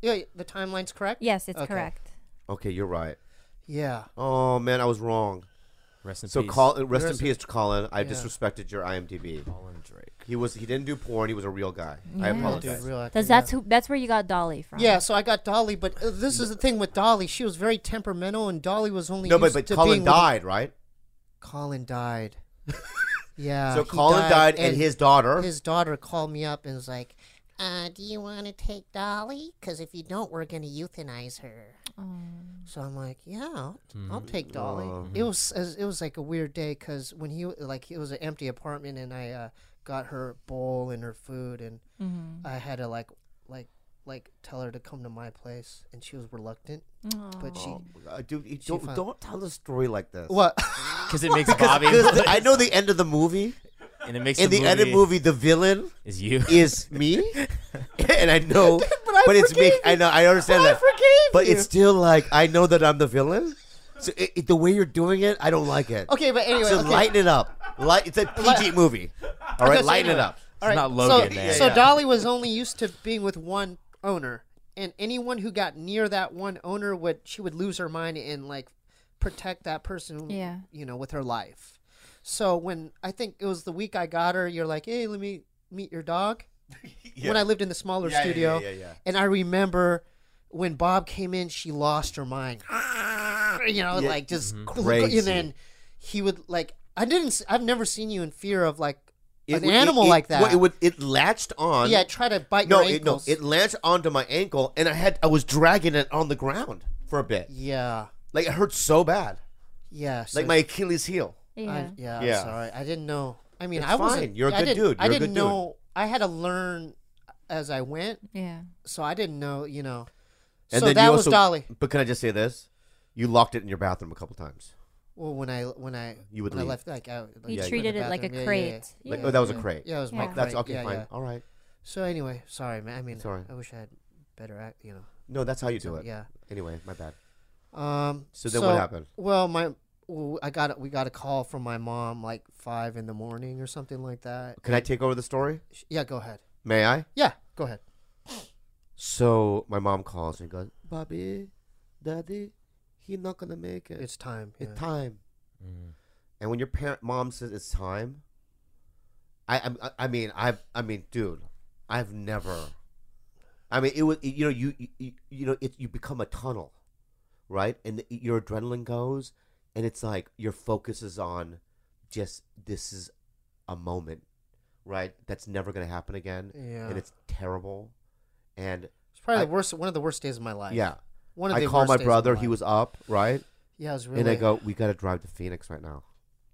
Yeah, the timeline's correct. Yes, it's Okay. correct. Okay, you're right. Yeah. Oh man, I was wrong. Rest in So peace. rest in Rest- peace, Colin. I Yeah. disrespected your IMDb. Colin Drake. He didn't do porn. He was a real guy. I Yeah. apologize. Dude, real actor, That's yeah. that's where you got Dolly from. Yeah, so I got Dolly, but this is the thing with Dolly. She was very temperamental, and Dolly was only No, used but to Colin being with- died, right? Colin died. Yeah. So he Colin died, and his daughter. his daughter called me up and was like, "Do you want to take Dolly? Because if you don't, we're gonna euthanize her." So I'm like, "Yeah, I'll take Dolly." It was like a weird day because when it was an empty apartment, and I got her bowl and her food, and I had to like tell her to come to my place, and she was reluctant. But she Dude, found- don't tell a story like this. what? Because it makes Bobby. Because I know the end of the movie. and it makes In the end of the movie, the villain is you. is me, and I know, but it's me. forgave I know, I understand I that, forgave but you. it's still like I know that I'm the villain. So the way you're doing it, I don't like it. Okay, but anyway, So okay. lighten it up. It's a PG movie. All right, Okay, so lighten it anyway. up. All right, not Logan, so, man. so Yeah. Dolly was only used to being with one owner, and anyone who got near that one owner she would lose her mind and like protect that person. Yeah. With her life. So when I think it was the week I got her, you're like, "Hey, let me meet your dog." When I lived in the smaller studio, yeah. and I remember when Bob came in, she lost her mind. Like just Crazy. and then he would like. I've never seen you in fear of like an animal like that. It latched on. Yeah, try to bite No, your ankles. it latched onto my ankle, and I was dragging it on the ground for a bit. Yeah, Like it hurt so bad, yeah. So like my Achilles heel. Yeah. yeah. Yeah. Sorry, I didn't know. I mean, It's I wasn't. fine. You're a I good didn't- dude. I You're a didn't good dude. know. I had to learn as I went, Yeah. so I didn't know. And So then that you was also, Dolly. But can I just say this? You locked it in your bathroom a couple times. Well, when I You would when I leave. left, like You in the treated it like a bathroom. crate. Like, Yeah. oh, that was a crate. Yeah, it was my Yeah. crate. That's okay. Yeah, Fine. yeah. All right. So anyway, sorry, man. I mean, It's all right. I wish I had better act. No, that's how you do So, it. yeah. Anyway, my bad. So then what happened? Well, we got a call from my mom like 5 a.m. or something like that. Can I take over the story? Yeah, go ahead. May I? Yeah, go ahead. So my mom calls and goes, "Bobby, Daddy, he's not gonna make it. It's time. It's yeah. time." And when your mom says it's time, I mean, dude, I've never. I mean, it was you become a tunnel, right? And your adrenaline goes, and it's like your focus is on just this is a moment, right? That's never gonna happen again, Yeah. and it's terrible. And It's probably I- the worst. One of the worst days of my life. yeah, One of I the called worst my days of brother. He life. was up, right? Yeah, it was really. And I go, "We got to drive to Phoenix right now.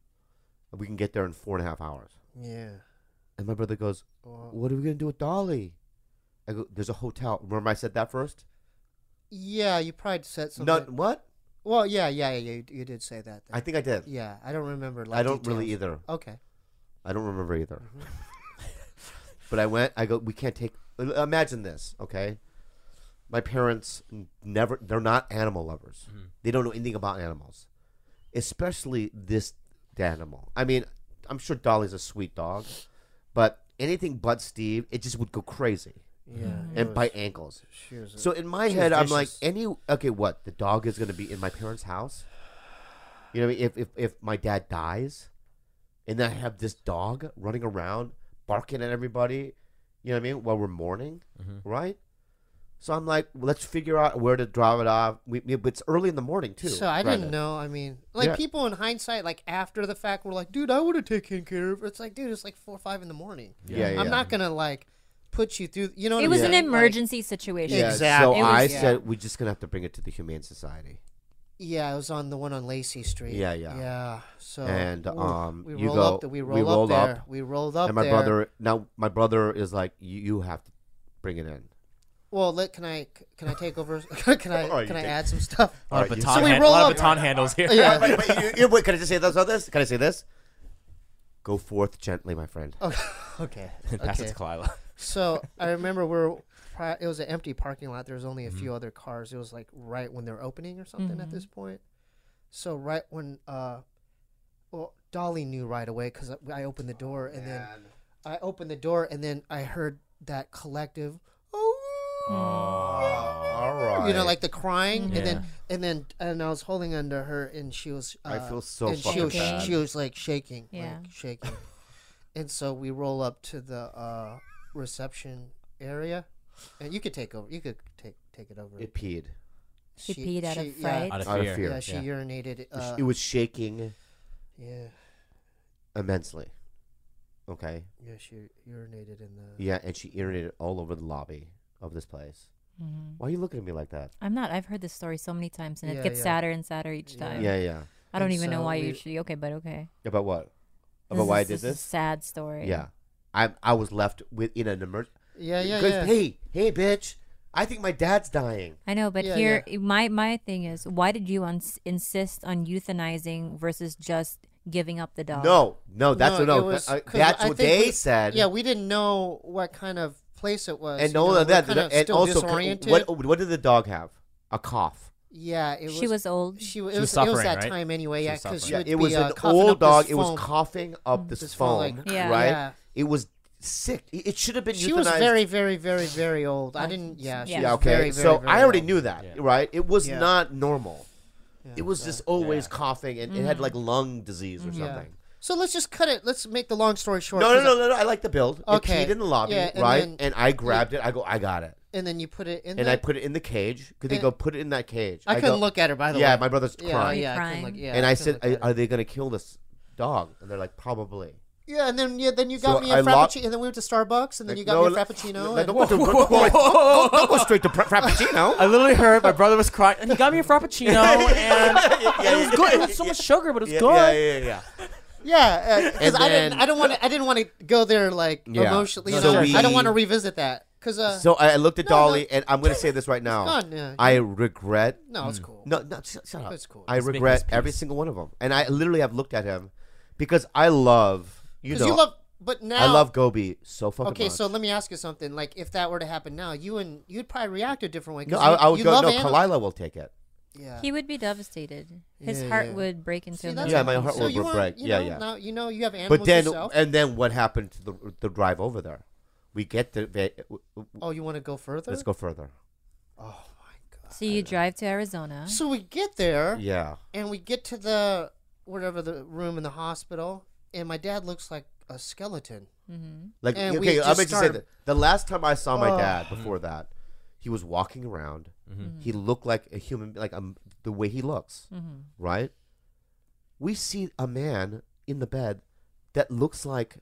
We can get there in 4.5 hours." Yeah. And my brother goes, Well, "What are we gonna do with Dolly?" I go, "There's a hotel." Remember I said that first? yeah, you probably said something. Not what? Well, yeah, you did say that. I think I did. Yeah, I don't remember. Like, I don't really details. either. Okay. I don't remember either. Mm-hmm. But I went. I go. We can't take. Imagine this, okay? My parents never. They're not animal lovers. They don't know anything about animals, especially this animal. I mean, I'm sure Dolly's a sweet dog, but anything but Steve, it just would go crazy Yeah. it and was- bite ankles. she was a- So in my she was head, I'm like, vicious. okay, what? The dog is gonna be in my parents' house? You know what I mean? If my dad dies, and then I have this dog running around barking at everybody, you know what I mean? While we're mourning, right? So I'm like, well, let's figure out where to drop it off. But it's early in the morning too. So I Brandon. didn't know. I mean, like Yeah. people in hindsight, like after the fact, were like, "Dude, I would have taken care of it." It's like, dude, it's like 4 or 5 in the morning. Yeah, yeah. I'm not gonna like put you through. You know, what It I'm was an saying? Like, emergency situation. Yeah, Exactly. So It was- I yeah. said we're just gonna have to bring it to the Humane Society. yeah, it was on the one on Lacey Street. Yeah, yeah. Yeah. So And, we you roll go- up. We we roll rolled up there. up, We rolled up And my there. my brother is like, you have to bring it in. Well, can I take over? can I All right, can you I take- add some stuff? A lot of Alright, you- baton, So we hand- roll a lot up- of baton handles here. Yeah. Wait, can I just say this? Can I say this? Go forth gently, my friend. Okay. Pass it Okay. to Kalila. So it was an empty parking lot. There was only a few other cars. It was like right when they're opening or something at this point. So right when Dolly knew right away because I opened the door and then I opened the door and then I heard that collective. Oh, All right. You know, like the crying, Yeah. and I was holding under her, and she was. I feel so and fucking she bad. was like shaking, Yeah. like shaking, and so we roll up to the reception area, and you could take over. You could take it over. It peed. She peed out of fright. Out of Out of fear. fear. Yeah, she urinated. It was shaking Yeah, immensely. Okay. yeah, she urinated in the. Yeah, and she urinated all over the lobby of this place. Mhm. Why are you looking at me like that? I'm not. I've heard this story so many times, and Yeah, it gets yeah. sadder and sadder each Yeah. time. Yeah, yeah. I don't And even know so why we- usually. Okay, but okay. About what? This About why I is- did this is a this? sad story. Yeah. I was left with in an emergency. Yeah, yeah. Hey, bitch! I think my dad's dying. I know, but Yeah, here my thing is, why did you insist on euthanizing versus just giving up the dog? No, that's it no. was- 'cause That's I what think they said. Yeah, we didn't know what kind of place it was. and you all know, of that. we're kinda And still also, disoriented. what did the dog have? A cough. Yeah, it was. She was old. She was. She It was was, it was suffering, that right? time anyway. She Yeah, was because suffering. Yeah, it was an coughing old up dog. this It was foam. coughing up this This foam, foam, like- Yeah. right? Yeah. It was sick. It should have been She euthanized. was very, very, very, very old. I didn't. Yeah. She Yeah. was Yeah, okay. Very, very, So very I already old. knew that, Yeah. right? It was Yeah. not normal. Yeah, It was so- just always Yeah. coughing, and it had like lung disease or Yeah. something. So let's just cut it. Let's make the long story short. No, 'cause no. I like the build. Okay. It peed in the lobby, Yeah, and right? then- And I grabbed it. I go, I got it. And then you put it in. And the, I put it in the cage. Because they And- go, put it in that cage. I go, couldn't look at her, by the way. Yeah, my brother's Yeah, crying. yeah, I Crying. couldn't look. Yeah, And I couldn't said, look at her. are they going to kill this dog? And they're like, probably. Yeah, and then you So got me a I locked- frappuccino, and then we went to Starbucks, and then you got No, me a frappuccino. Like, and- don't go straight to frappuccino. I literally heard my brother was crying, and he got me a frappuccino, and it was good. It was so much sugar, but it was good. Yeah. Yeah, because And I then- didn't want to go there like Yeah. emotionally. You So know, we- I don't want to revisit that because So I looked at No, Dolly, and I'm going to say this right now. gone. Yeah. I regret. no, it's cool. No, shut up. It's cool. I He's making regret his every peace. single one of them. And I literally have looked at him because I love, you Because know, you love, but now I love Gobi so fucking Okay, much. so let me ask you something. Like, if that were to happen now, you'd probably react a different way. No, 'cause I would you go, love no, animals. Kalila will take it. Yeah. He would be devastated. His Yeah, heart yeah. would break into See, a that's million Yeah, my okay. heart So will you want- break. you Yeah, know, yeah. Now you have animals But then, yourself. and then what happened to the drive over there? We get to, Oh, you want to go further? let's go further. Oh my god. So you drive to Arizona. So we get there, Yeah. and we get to the whatever the room in the hospital, and my dad looks like a skeleton. Like, And we okay, I'm just going to say started- that the last time I saw my Oh. dad before that, he was walking around. He looked like a human, like the way he looks, right? We see a man in the bed that looks like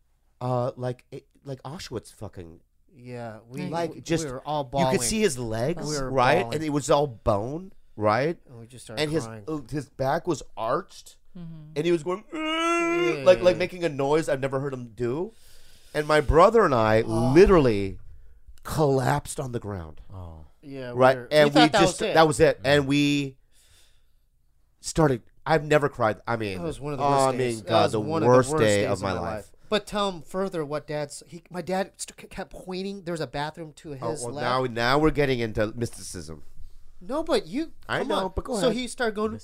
Auschwitz fucking. Yeah, we Like, just- we were all You bawling. could see his legs, We were right? bawling. And it was all bone, right? and we just started And crying. his back was arched, Mm-hmm. and he was going Yeah, like yeah, yeah. making a noise I've never heard him do. And my brother and I Oh. literally collapsed on the ground, Oh. yeah, right? And we thought just that was it. that was it, and we started. I've never cried. I mean, That was one of the worst I days. mean, That God, was the one worst of the day days of my life. But tell him further what my dad kept pointing. There was a bathroom to his Oh, well, left. now we're getting into mysticism. No, but you. I come know, on. but go So ahead. he started going.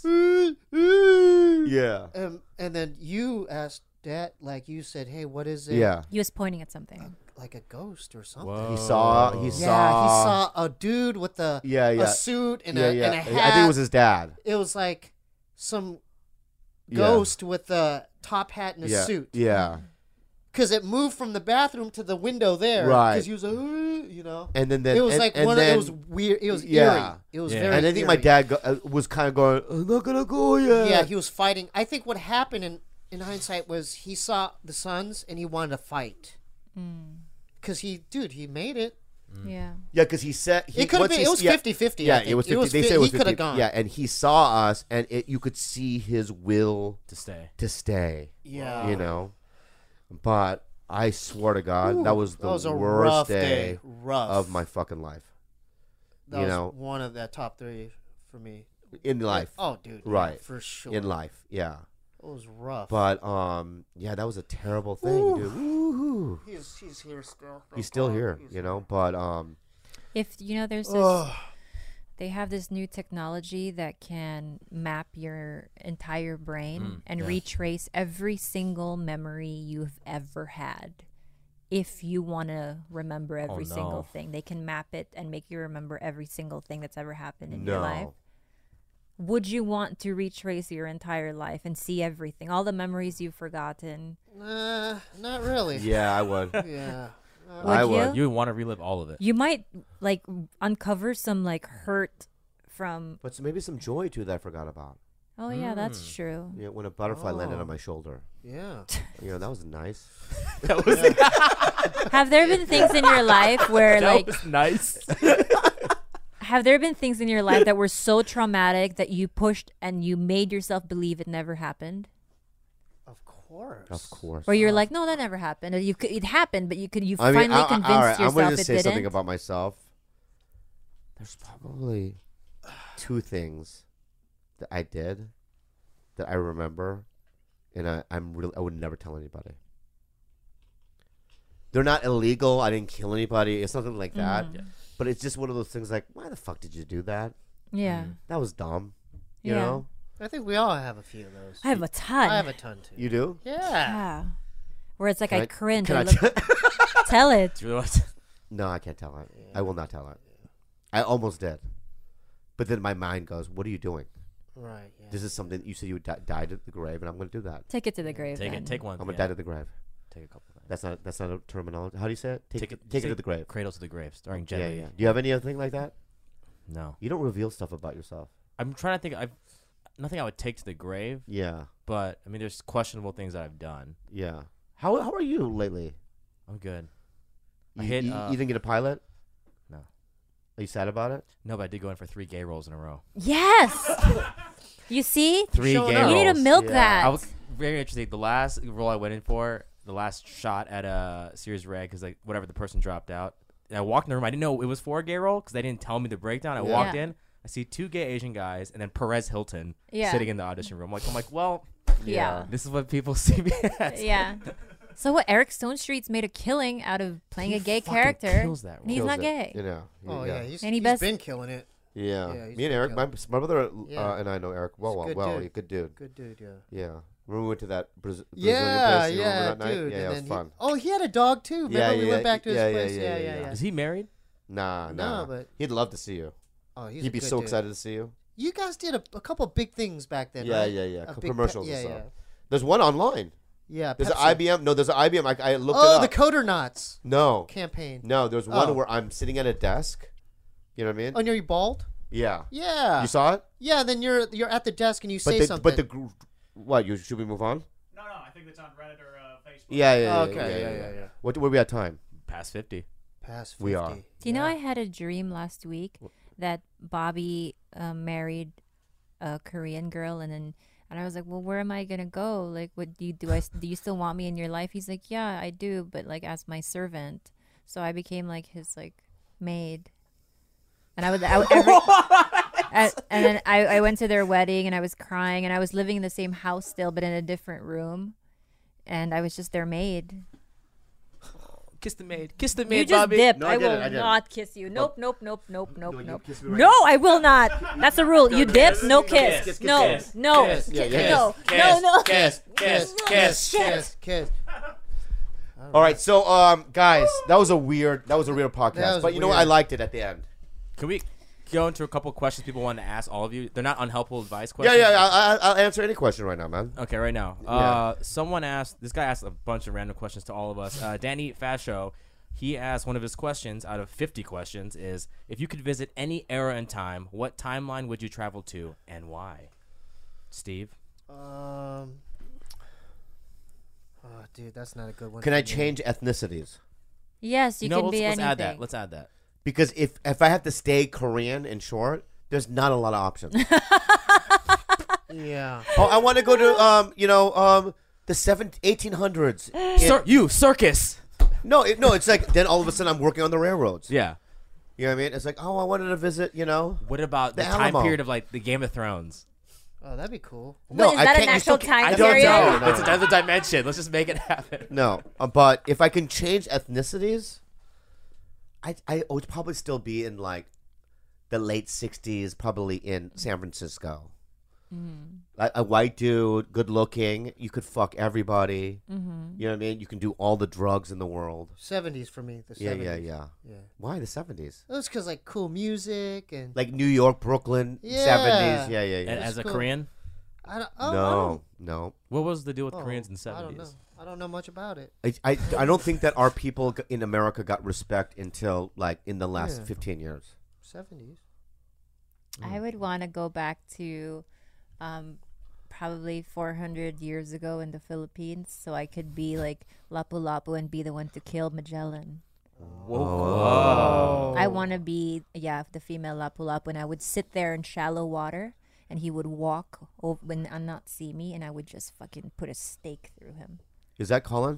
Yeah, And then you asked Dad, like you said, "Hey, what is it? yeah. He was pointing at something. Like a ghost or something." Whoa. He saw. He Yeah, saw. he saw a dude with Yeah, yeah. a suit and yeah, a yeah. and a hat. I think it was his dad. It was like some Yeah. ghost with a top hat and a Yeah, suit. yeah. Because it moved from the bathroom to the window there. Right. Because he was like, you know. And then It was and, like and one. then, It was weird. It was Yeah. eerie. It was Yeah. very. and I think my eerie. dad was kind of going, "I'm not gonna go yet." Yeah, he was fighting. I think what happened in hindsight was he saw the Suns and he wanted to fight. Because he made it. Yeah. Yeah, because he said It could have once been. he- It was 50-50. Yeah, I think. it was 50. They fi- say it was he could 50. have gone. Yeah, and he saw us, and you could see his will To stay. to stay. Yeah. You know, but I swear to God, that was the That was a worst rough day Rough. of my fucking life. That you was know, one of the top 3 for me. in life, Oh, dude. yeah, Right. for sure. in life, yeah. It was rough. But yeah, that was a terrible thing, dude. Woo-hoo. he's here still. He's still here, you know. But If there's this, they have this new technology that can map your entire brain and yeah. retrace every single memory you've ever had if you want to remember every no. single thing. They can map it and make you remember every single thing that's ever happened in your No. life. Would you want to retrace your entire life and see everything, all the memories you've forgotten? Not really. Yeah, I would. Yeah. I Would would. You would want to relive all of it. You might like uncover some like hurt from. But maybe some joy too that I forgot about. Oh yeah, that's true. Yeah, when a butterfly landed Oh. on my shoulder. Yeah. That was nice. Have there been things in your life where like was nice. have there been things in your life that were so traumatic that you pushed and you made yourself believe it never happened? Of course. Of course. Or you're like, no, that never happened. Or it happened, but you I mean, finally convinced all right, I'm yourself going to it just say didn't. something about myself. There's probably 2 things that I did that I remember, and I would never tell anybody. They're not illegal. I didn't kill anybody. It's nothing like that. Mm-hmm. But it's just one of those things like, why the fuck did you do that? Yeah. That was dumb. You Yeah. know? I think we all have a few of those. I have a ton. I have a ton too. You do? Yeah. Yeah. Where it's like Can I cringe. Can I I look, tell it. Do you realize? No, I can't tell it. I will not tell it. I almost did. But then my mind goes, what are you doing? Right. Yeah. This is something you said you died at the grave, and I'm going to do that. Take it to the grave. Take then. it. Take one. I'm going to yeah. die to the grave. Take a couple. Things. That's not a terminology. How do you say it? Take it say to the grave. Cradle to the grave, starring Jet Yeah, Li. yeah. Do you have any other thing like that? No, You don't reveal stuff about yourself. I'm trying to think. Nothing I would take to the grave, Yeah, but I mean, there's questionable things that I've done. yeah. How are you lately? I'm good. You, I hit. you didn't get a pilot? No. Are you sad about it? No, but I did go in for 3 gay roles in a row. Yes. You see? 3 Showing gay up. You need to roles. milk Yeah. that. I was very interested. The last role I went in for, the last shot at Series Red, because like whatever the person dropped out. And I walked in the room. I didn't know it was for a gay role because they didn't tell me the breakdown. I walked Yeah. in. I see 2 gay Asian guys and then Perez Hilton Yeah. sitting in the audition room. I'm like, well, Yeah. this is what people see me as. Yeah. So what? Eric Stone Street's made a killing out of playing He a gay fucking character. kills that and he's Kills not it, gay. You know. Oh yeah. He's, And he he's best- been killing it. Yeah. Yeah, he's Me and been Eric, killing my brother Yeah. and I know Eric well. He's a good Well, dude. he's a good dude. Good dude. Yeah. Yeah. Remember we went to that Brazilian Yeah. place? You Yeah. remember that Dude. night? Yeah, and it was then fun. Oh, he had a dog too. Remember Yeah, we yeah, went back to his yeah, yeah, place. yeah, Yeah. yeah, Yeah. yeah. Is he married? Nah. No, but He'd love to see you. oh, he's He'd a be good so dude. excited to see you. You guys did a couple big things back then. Yeah, right? yeah, yeah. A big Commercials yeah, and stuff. yeah. There's one online. Yeah. There's an Pepsi. IBM. No, there's an IBM. I looked Oh, it the up. Coder Knots No, campaign. no. There's one Oh. where I'm sitting at a desk. You know what I mean? Oh, you're bald? Yeah. Yeah. You saw it? Yeah. Then you're at the desk and you say something. But the what? Should we move on? No, I think it's on Reddit or Facebook. Yeah, yeah. Oh, yeah, okay. yeah. Yeah. What? Where we at time? Past 50. Past 50. We are. Do you know Yeah. I had a dream last week that Bobby married a Korean girl, and I was like, well, where am I gonna go? Like, what do you do? Do you still want me in your life? He's like, yeah, I do, but like as my servant. So I became like his like maid, and and then I went to their wedding and I was crying and I was living in the same house still, but in a different room, and I was just their maid. Kiss the maid. Kiss the You maid, just Bobby. dip. No, I I didn't, will I didn't. not kiss you. Nope, nope, nope, nope, nope, you nope. kiss me right No, I will not. That's a rule. You dip, no kiss. kiss, No, kiss, no, kiss, yeah, yeah. no, Kiss, no, no. Kiss. Kiss, kiss, kiss, kiss. All right, so guys, that was a weird podcast, That was but you know what? I weird. liked it at the end. Can we go into a couple questions people wanted to ask all of you? They're not unhelpful advice Yeah, questions. yeah. I'll answer any question right now, man. Okay, right now. Yeah. Someone asked, this guy asked a bunch of random questions to all of us. Danny Fasho, he asked one of his questions out of 50 questions is, if you could visit any era in time, what timeline would you travel to and why? Steve? Oh, dude, that's not a good one. Can for I me. change ethnicities? Yes, you no, can be let's anything. add that. Let's add that. Because if I have to stay Korean in short, there's not a lot of options. Yeah. Oh, I want to go to the 1800s. Circus. No, it's like then all of a sudden I'm working on the railroads. Yeah. You know what I mean? It's like, oh, I wanted to visit, What about The the time Alamo. period of like the Game of Thrones? Oh, that'd be cool. No, is I that can't- an you still actual can't- time I don't period? know. No. It's another dimension. Let's just make it happen. No, but if I can change ethnicities, I would probably still be in like the late 60s, probably in San Francisco. A white dude, good looking. You could fuck everybody. You know what I mean? You can do all the drugs in the world. 70s for me. The 70s. Yeah. Yeah. Why the 70s? That's because like cool music and Like New York, Brooklyn, Yeah. 70s. Yeah. And That's as a cool. Korean, I don't. Oh, No. what was the deal with I don't, Koreans in the I don't know. 70s? I don't know much about it. I don't think that our people in America got respect until like in the last Yeah. 15 years. 70s. I would want to go back to probably 400 years ago in the Philippines so I could be like Lapu-Lapu and be the one to kill Magellan. Whoa. I want to be, the female Lapu-Lapu, and I would sit there in shallow water and he would walk over and not see me, and I would just fucking put a stake through him. Is that Colin?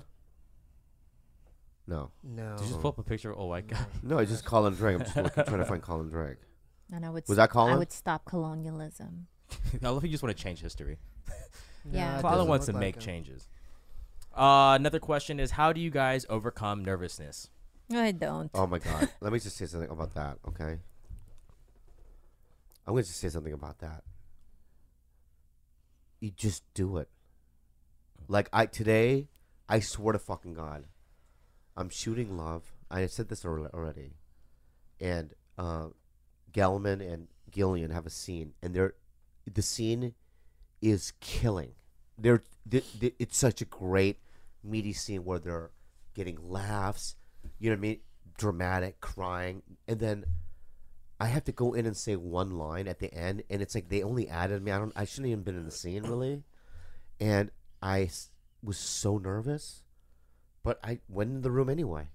No. No. Did you just pull up a picture of a white guy? No, it's just Colin Drake. I'm just trying to find Colin Drake. And I would Was that Colin? I would stop colonialism. I love you just want to change history. Yeah. it Father doesn't wants look to like make him. changes. Another question is, how do you guys overcome nervousness? I don't. Oh my God. Let me just say something about that, okay? I'm going to just say something about that. You just do it. Like today, I swear to fucking God, I'm shooting Love. I said this already. And Gelman and Gillian have a scene, and the scene is killing. It's such a great, meaty scene where they're getting laughs, you know what I mean? Dramatic, crying, and then I have to go in and say one line at the end, and it's like they only added me. I shouldn't even been in the scene really, and I was so nervous, but I went in the room anyway.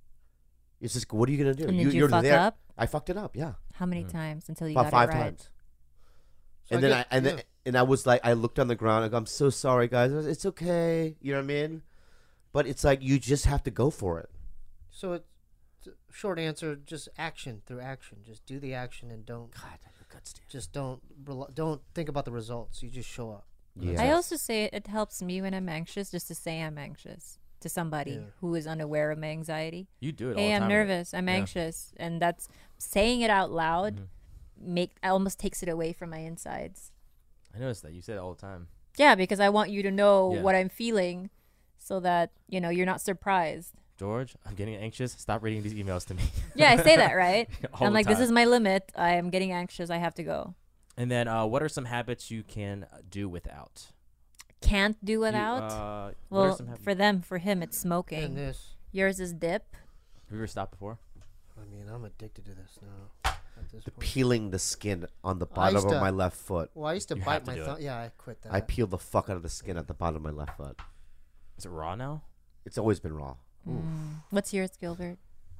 It's just, what are you gonna do? And did you You're fuck there. up? I fucked it up. Yeah, How many times until you about got 5 it right? times. So And then guess- and I was like, I looked on the ground. I go, I'm so sorry, guys. It's okay. You know what I mean? But it's like you just have to go for it. So it's short answer, just action through action. Just do the action and don't God, your guts, dude. just don't think about the results. You just show up. Yeah. I also say it helps me when I'm anxious just to say I'm anxious to somebody Yeah. who is unaware of my anxiety. You do it all Hey, the I'm time. nervous. I'm Yeah. anxious, and that's saying it out loud. Almost takes it away from my insides. I noticed that. You say it all the time. Yeah, because I want you to know Yeah. what I'm feeling, so that you're not surprised. George, I'm getting anxious. Stop reading these emails to me. Yeah, I say that, right? All I'm the like, this time. is my limit. I am getting anxious. I have to go. And then, what are some habits you can do without? Can't do You, without. what are Well, some habits? for him, it's And smoking. this, Yours is dip. Have you ever stopped before? I mean, I'm addicted to this now. At this point. Peeling the skin on the I bottom used of to- my left foot. Well, I used to You have bite to my do it. thumb. Yeah, I quit that. I peel the fuck out of the skin at the bottom of my left foot. Is it raw now? It's always been raw. What's yours, Gilbert?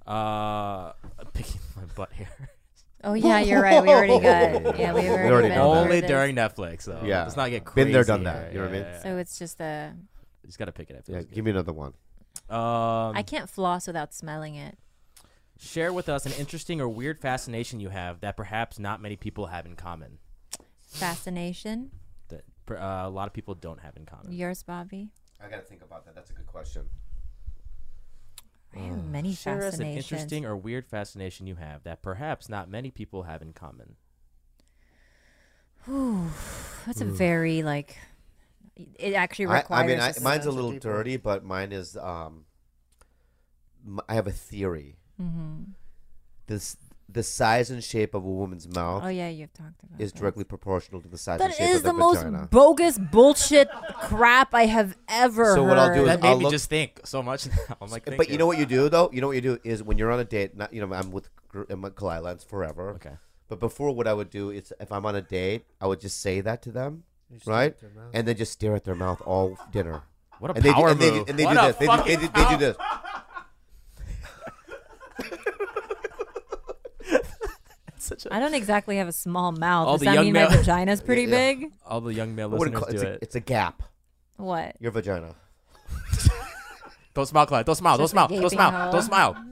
I'm picking my butt hair. Oh yeah, you're right. We already got. Yeah, we already, already been know that. over Only this. during Netflix, though. Yeah. Let's not get crazy. Been there, done that. You know what I mean? So it's just a. You just gotta pick it up. Yeah, give me another one. I can't floss without smelling it. Share with us an interesting or weird fascination you have that perhaps not many people have in common. Fascination. That a lot of people don't have in common. Yours, Bobby. I gotta think about that. That's a good question. I have many Share us an fascinations. interesting or weird fascination you have that perhaps not many people have in common. That's a very like. It actually requires. I mean, a mine's a answer little deeper. dirty, but mine is. I have a theory. The size and shape of a woman's mouth Oh yeah, you've talked about. is that. directly proportional to the size and That shape is of the the most vagina. bogus bullshit crap I have ever So heard. what I'll do is That made I'll me look- just think so much now. I'm like, But you thinking. know what you do though? You know what you do is when you're on a date. Not I'm with Kalila. It's forever. Okay. But before, what I would do is if I'm on a date, I would just say that to them, You just right? stick their mouth. And then just stare at their mouth all dinner. What a And they, power and they, move. and they What do a this. They fucking do power- this. Such a- I don't exactly have a small mouth. All Does the that young mean male- my vagina's pretty Yeah. big? All the young male I wouldn't listeners call- do it's, it. it's a gap. What? Your vagina. Don't smile, Clyde. Don't smile. Don't Just a smile. Don't gaping smile. hole. Don't smile.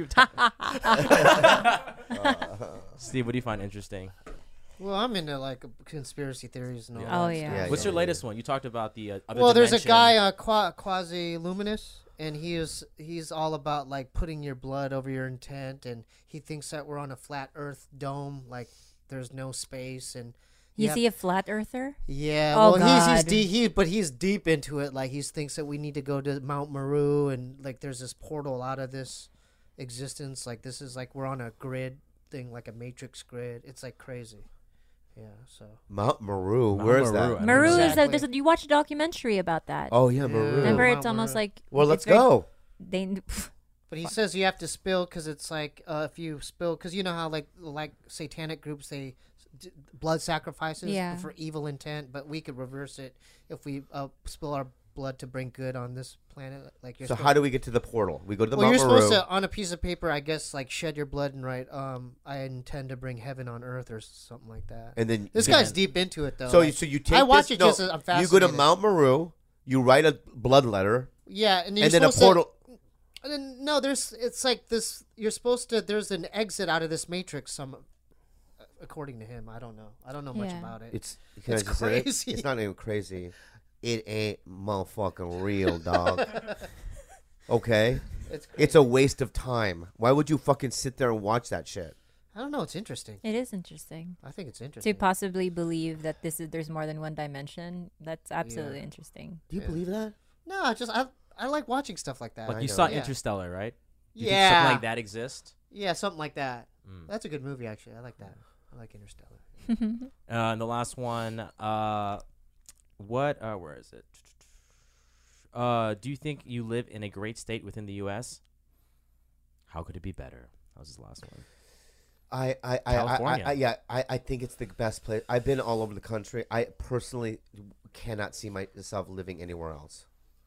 Steve, what do you find interesting? Well, I'm into like conspiracy theories and all. Yeah. Oh that yeah. stuff. What's your latest one? You talked about the other Well, there's a dimension. guy, Quasi Luminous, and he's all about like putting your blood over your intent, and he thinks that we're on a flat Earth dome, like there's no space, and Is Yep. he a flat earther? Yeah, Oh, well, God. he's deep into it. Like he thinks that we need to go to Mount Meru, and like there's this portal out of this existence. Like this is like we're on a grid thing, like a matrix grid. It's like crazy. Yeah. So Mount Meru. Mount Where is Meru, I that? don't Meru Exactly. is you watch a documentary about that. Oh yeah, Yeah. Meru. Remember, Mount it's almost Meru. like Well, it's let's very- go. They but he says you have to spill because it's like if you spill because you know how like satanic groups they blood sacrifices Yeah. for evil intent, but we could reverse it if we spill our blood to bring good on this planet. Like you're So supposed how do we get to the portal? We go to the well, Mount you're Meru. supposed to on a piece of paper, I guess, like shed your blood and write, I intend to bring heaven on earth or something like that. And then This you- guy's deep into it though. So like- you take. I watch this, it just as I'm You go to fascinated. Mount Meru. You write a blood letter, yeah, and, you're and then a supposed to- portal. and then, no, it's like this. You're supposed to. There's an exit out of this matrix. According to him, I don't know. I don't know much Yeah. about it. It's can It's I just say it? crazy. It's not even crazy. It ain't motherfucking real, dog. Okay, It's it's a waste of time. Why would you fucking sit there and watch that shit? I don't know. It's interesting. it is interesting I think it's to interesting. possibly believe that there's more than one dimension. That's absolutely Yeah. interesting. Do you Yeah. believe that? No, I like watching stuff like that. Like I you know. saw Yeah. Interstellar, right? Do you Yeah. think something like that exists? Yeah, something like that. Mm. That's a good movie, actually. I like that. I like Interstellar. And the last one, where is it? Do you think you live in a great state within the U.S.? How could it be better? That was his last one. I think it's the best place. I've been all over the country. I personally cannot see myself living anywhere else.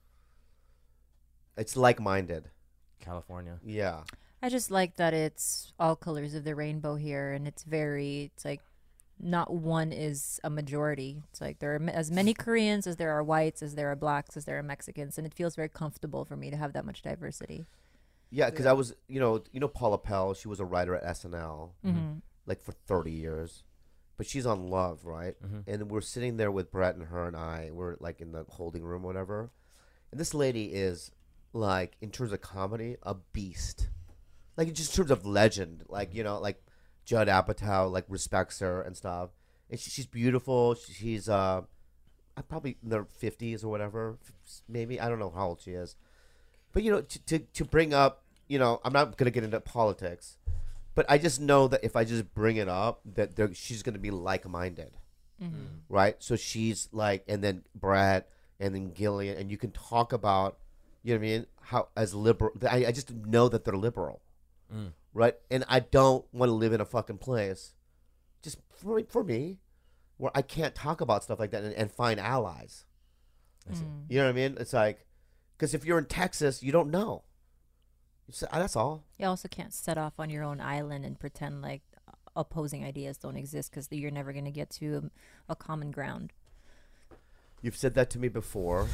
It's like-minded. California. Yeah. I just like that it's all colors of the rainbow here, and it's like not one is a majority. It's like there are as many Koreans as there are whites, as there are blacks, as there are Mexicans, and it feels very comfortable for me to have that much diversity. Yeah, because I was, you know Paula Pell. She was a writer at SNL, Mm-hmm. like for 30 years, but she's on Love, right? Mhm. And we're sitting there with Brett and her and I. We're like in the holding room, or whatever. And this lady is like, in terms of comedy, a beast. Like in just terms of legend, like like Judd Apatow like respects her and stuff. And she's beautiful. She's probably in their 50s or whatever, maybe. I don't know how old she is. But to bring up, I'm not gonna get into politics, but I just know that if I just bring it up, that she's gonna be like-minded, right? So she's like, and then Brad, and then Gillian, and you can talk about, you know what I mean? How as liberal, I just know that they're liberal, right? And I don't want to live in a fucking place, just for me, where I can't talk about stuff like that and find allies. I see. You know what I mean? It's like, because if you're in Texas, you don't know. That's all. You also can't set off on your own island and pretend like opposing ideas don't exist, because you're never going to get to a common ground. You've said that to me before.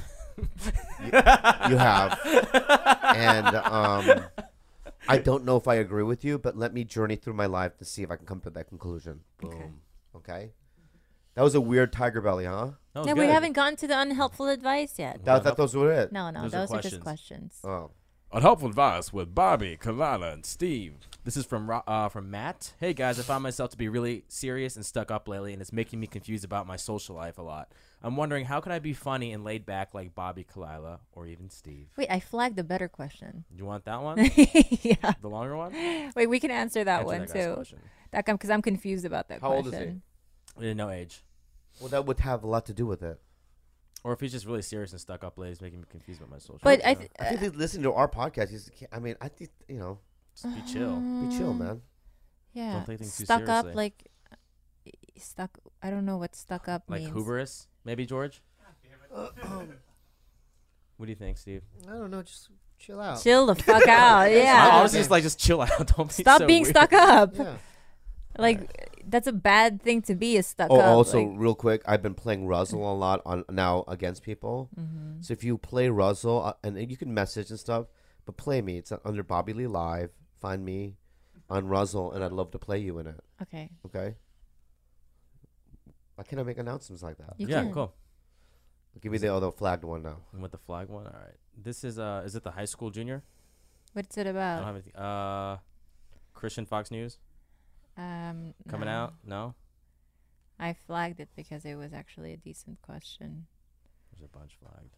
you have. And I don't know if I agree with you, but let me journey through my life to see if I can come to that conclusion. Boom. Okay. That was a weird tiger belly, huh? That was Yeah, we good. haven't gotten to the unhelpful advice yet. That those were it. No, Those are those are just questions. Oh. Unhelpful advice with Bobby, Kalana, and Steve. This is from Matt. Hey guys, I found myself to be really serious and stuck up lately, and it's making me confused about my social life a lot. I'm wondering, how could I be funny and laid back like Bobby, Kalila, or even Steve? Wait, I flagged a better question. You want that one? Yeah. The longer one? Wait, we can answer that Answer one that guy's too. question. Because I'm confused about that How old is question. No age. Well, that would have a lot to do with it. Or if he's just really serious and stuck up lately, it's making me confused about my social But life. I think they listen to our podcast. I think, Just be chill. be chill, man. Yeah. Don't take things too stuck up, seriously. like stuck. I don't know what stuck up Like means. hubris, maybe, George? What do you think, Steve? I don't know. Just chill out. Chill the fuck out. I Yeah. honestly just chill out. Don't be Stop so being weird. stuck up. Yeah. Like that's a bad thing to be, is stuck Oh, up. also, like, real quick, I've been playing Ruzzle a lot on now against people. Mm-hmm. So if you play Ruzzle, and you can message and stuff, but play me. It's under Bobby Lee Live. Find me on Ruzzle, and I'd love to play you in it. okay. Okay? Why can't I make announcements like that? You Yeah, can. cool. Give me the other flagged one now. And with the flag one, all right. This is it the high school junior? What's it I about? don't have anything. Christian Fox News coming no. out? No. I flagged it because it was actually a decent question. There's a bunch flagged.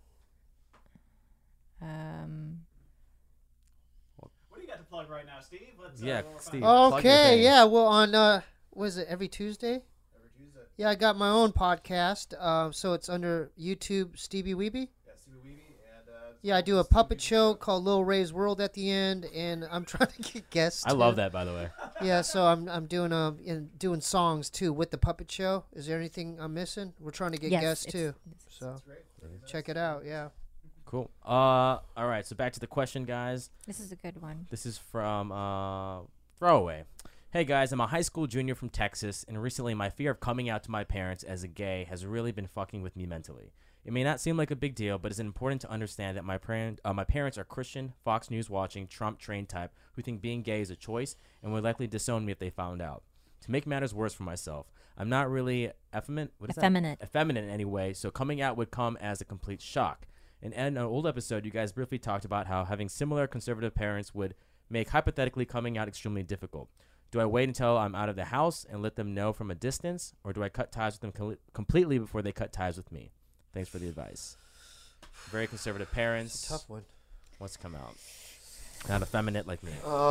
What do you got to plug right now, Steve? Let's, Yeah, roll our Steve. phone. Plug your Okay, thing. yeah. Well, on was it every Tuesday? Every Tuesday. Yeah, I got my own podcast. So it's under YouTube, Stevie Weeby. Yeah, Stevie Weeby, and Yeah, I do a puppet show called Lil Ray's World at the end, and I'm trying to get guests. I love that, by the way. Yeah, so I'm doing songs too with the puppet show. Is there anything I'm missing? We're trying to get guests too. So check it out. Yeah. Cool. All right. So back to the question, guys. This is a good one. This is from Throwaway. Hey guys, I'm a high school junior from Texas, and recently my fear of coming out to my parents as a gay has really been fucking with me mentally. It may not seem like a big deal, but it's important to understand that my parents are Christian, Fox News watching, Trump trained type who think being gay is a choice and would likely disown me if they found out. To make matters worse for myself, I'm not really effeminate in any way, so coming out would come as a complete shock. In an old episode, you guys briefly talked about how having similar conservative parents would make hypothetically coming out extremely difficult. Do I wait until I'm out of the house and let them know from a distance, or do I cut ties with them completely before they cut ties with me? Thanks for the advice. Very conservative parents. It's a tough one. Wants to come out. Not effeminate like me.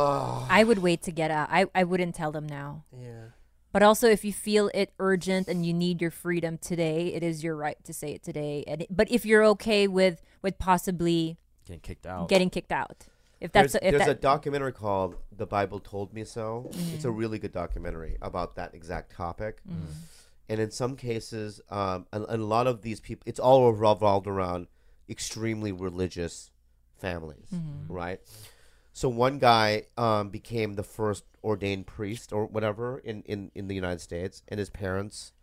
I would wait to get out. I wouldn't tell them now. Yeah. But also, if you feel it urgent and you need your freedom today, it is your right to say it today. But if you're okay with possibly Getting kicked out. if that's There's a documentary called "The Bible Told Me So." It's a really good documentary about that exact topic. And in some cases, and a lot of these people, it's all revolved around extremely religious families, right? So one guy became the first ordained priest or whatever in the United States, and his parents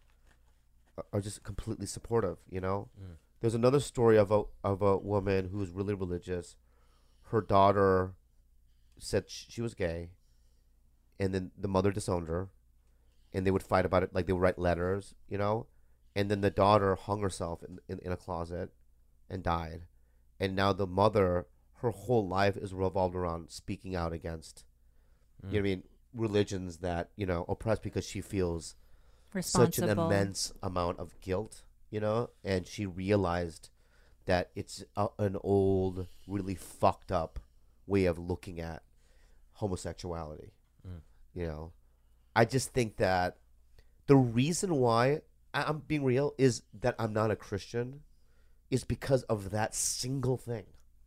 are just completely supportive, you know? There's another story of a woman who's really religious. Her daughter said she was gay, and then the mother disowned her, and they would fight about it, like they would write letters, you know? And then the daughter hung herself in a closet and died. And now the mother, her whole life is revolved around speaking out against, you know what I mean, religions that, you know, oppress, because she feels such an immense amount of guilt, you know? And she realized that it's an old, really fucked up way of looking at homosexuality, you know? I just think that the reason why I'm being real is that I'm not a Christian is because of that single thing.